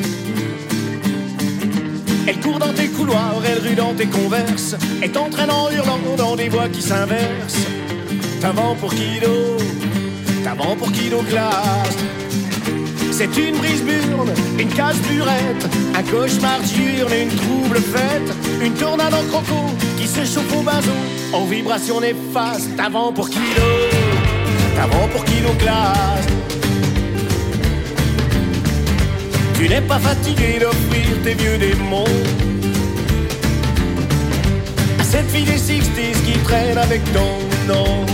Elle court dans tes couloirs, elle rue dans tes converses. Elle t'entraîne en hurlant dans des voix qui s'inversent. T'as vent pour Kido, t'as vent pour Kido classe. C'est une brise burne, une casse-burette, un cauchemar diurne, une trouble fête, une tornade en croco qui se chauffe au bateau, en vibration néfaste. T'as vent pour Kido, t'as vent pour Kido classe. Tu n'es pas fatigué d'offrir tes vieux démons à cette fille des 60s qui traîne avec ton nom.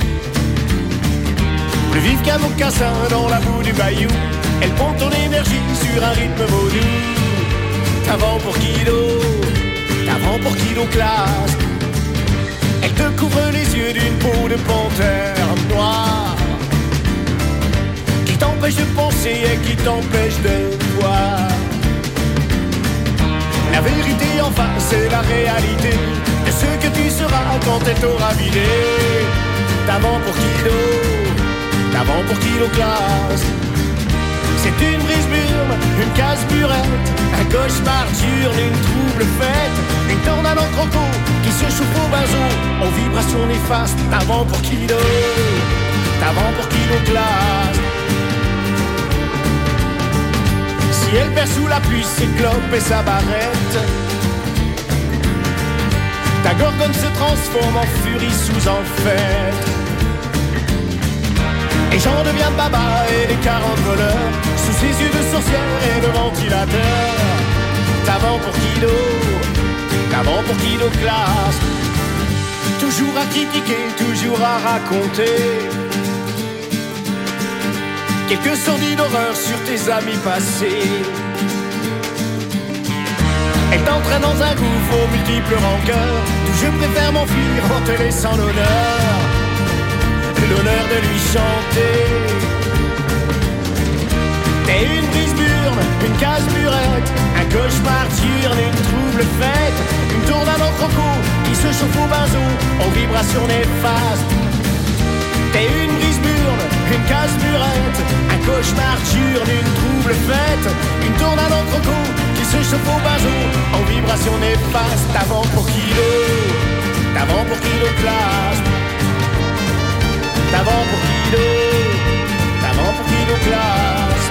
Plus vive qu'un mocassin dans la boue du bayou, elle pompe ton énergie sur un rythme vaudou. T'as vent pour Kido, t'as vent pour Kido classe. Elle te couvre les yeux d'une peau de panthère noire qui t'empêche de penser et qui t'empêche de voir. La vérité enfin c'est la réalité de ce que tu seras quand elle t'aura vidé. T'as vent pour Kido, t'as vent pour Kido classe. C'est une brise burne, une casse-burette, un cauchemar diurne, une trouble fête, une tornade en croco qui se chauffe au bateau, en vibration néfaste. T'as vent pour Kido, t'as vent pour Kido classe. Si elle perd sous la pluie ses clopes et sa barrette, ta gorgone se transforme en furie sous en fête. Et j'en deviens baba et les 40 voleurs sous ses yeux de sorcière et de ventilateur. T'as vent pour Kido, t'as vent pour Kido classe. Toujours à critiquer, toujours à raconter quelques sordides horreurs sur tes amis passés. Elle t'entraîne dans un gouffre aux multiples rancœurs, d'où je préfère m'enfuir en te laissant l'honneur, l'honneur de lui chanter. T'es une brise burne, une casse-burette, un cauchemar diurne, une trouble fête, une tornade en croco qui se chauffe au bateau, en vibration néfaste. T'es une brise burne, une casse-burette, un cauchemar diurne, une trouble fête, une tornade en croco qui se chauffe au bateau, en vibration néfaste. T'as vent pour Kido, t'as vent pour Kido classe. T'as vent pour Kido, t'as vent pour Kido classe.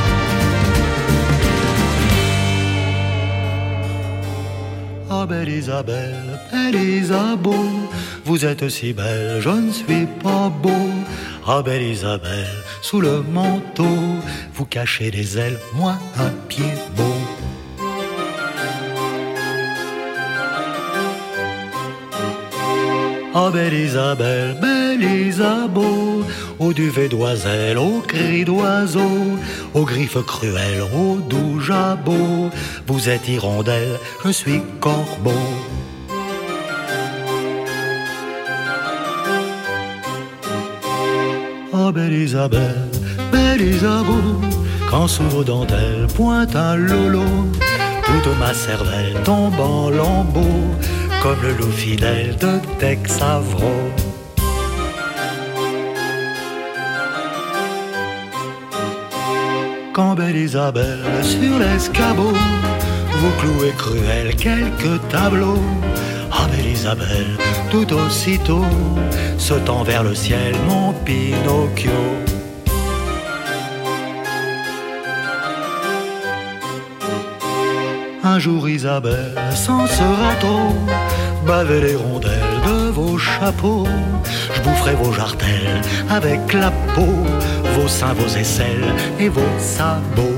Ah belle Isabeau, vous êtes si belle, je ne suis pas beau. Ah belle Isabelle, sous le manteau, vous cachez les ailes, moi un pied beau. Ah belle Isabeau, au duvet d'oiselle, au cri d'oiseau, aux griffes cruelles, au doux jabot, vous êtes hirondelle, je suis corbeau. Ah belle Isabeau, quand sous vos dentelles pointe un lolo, toute ma cervelle tombe en lambeaux, comme le loup fidèle de Texavro. Quand belle Isabelle sur l'escabeau, vous clouez cruel quelques tableaux. Ah belle Isabelle, tout aussitôt, sautant vers le ciel mon Pinocchio. Un jour Isabelle, sans ce râteau, bavez les rondelles de vos chapeaux. Je boufferai vos jartelles avec la peau, vos seins, vos aisselles et vos sabots.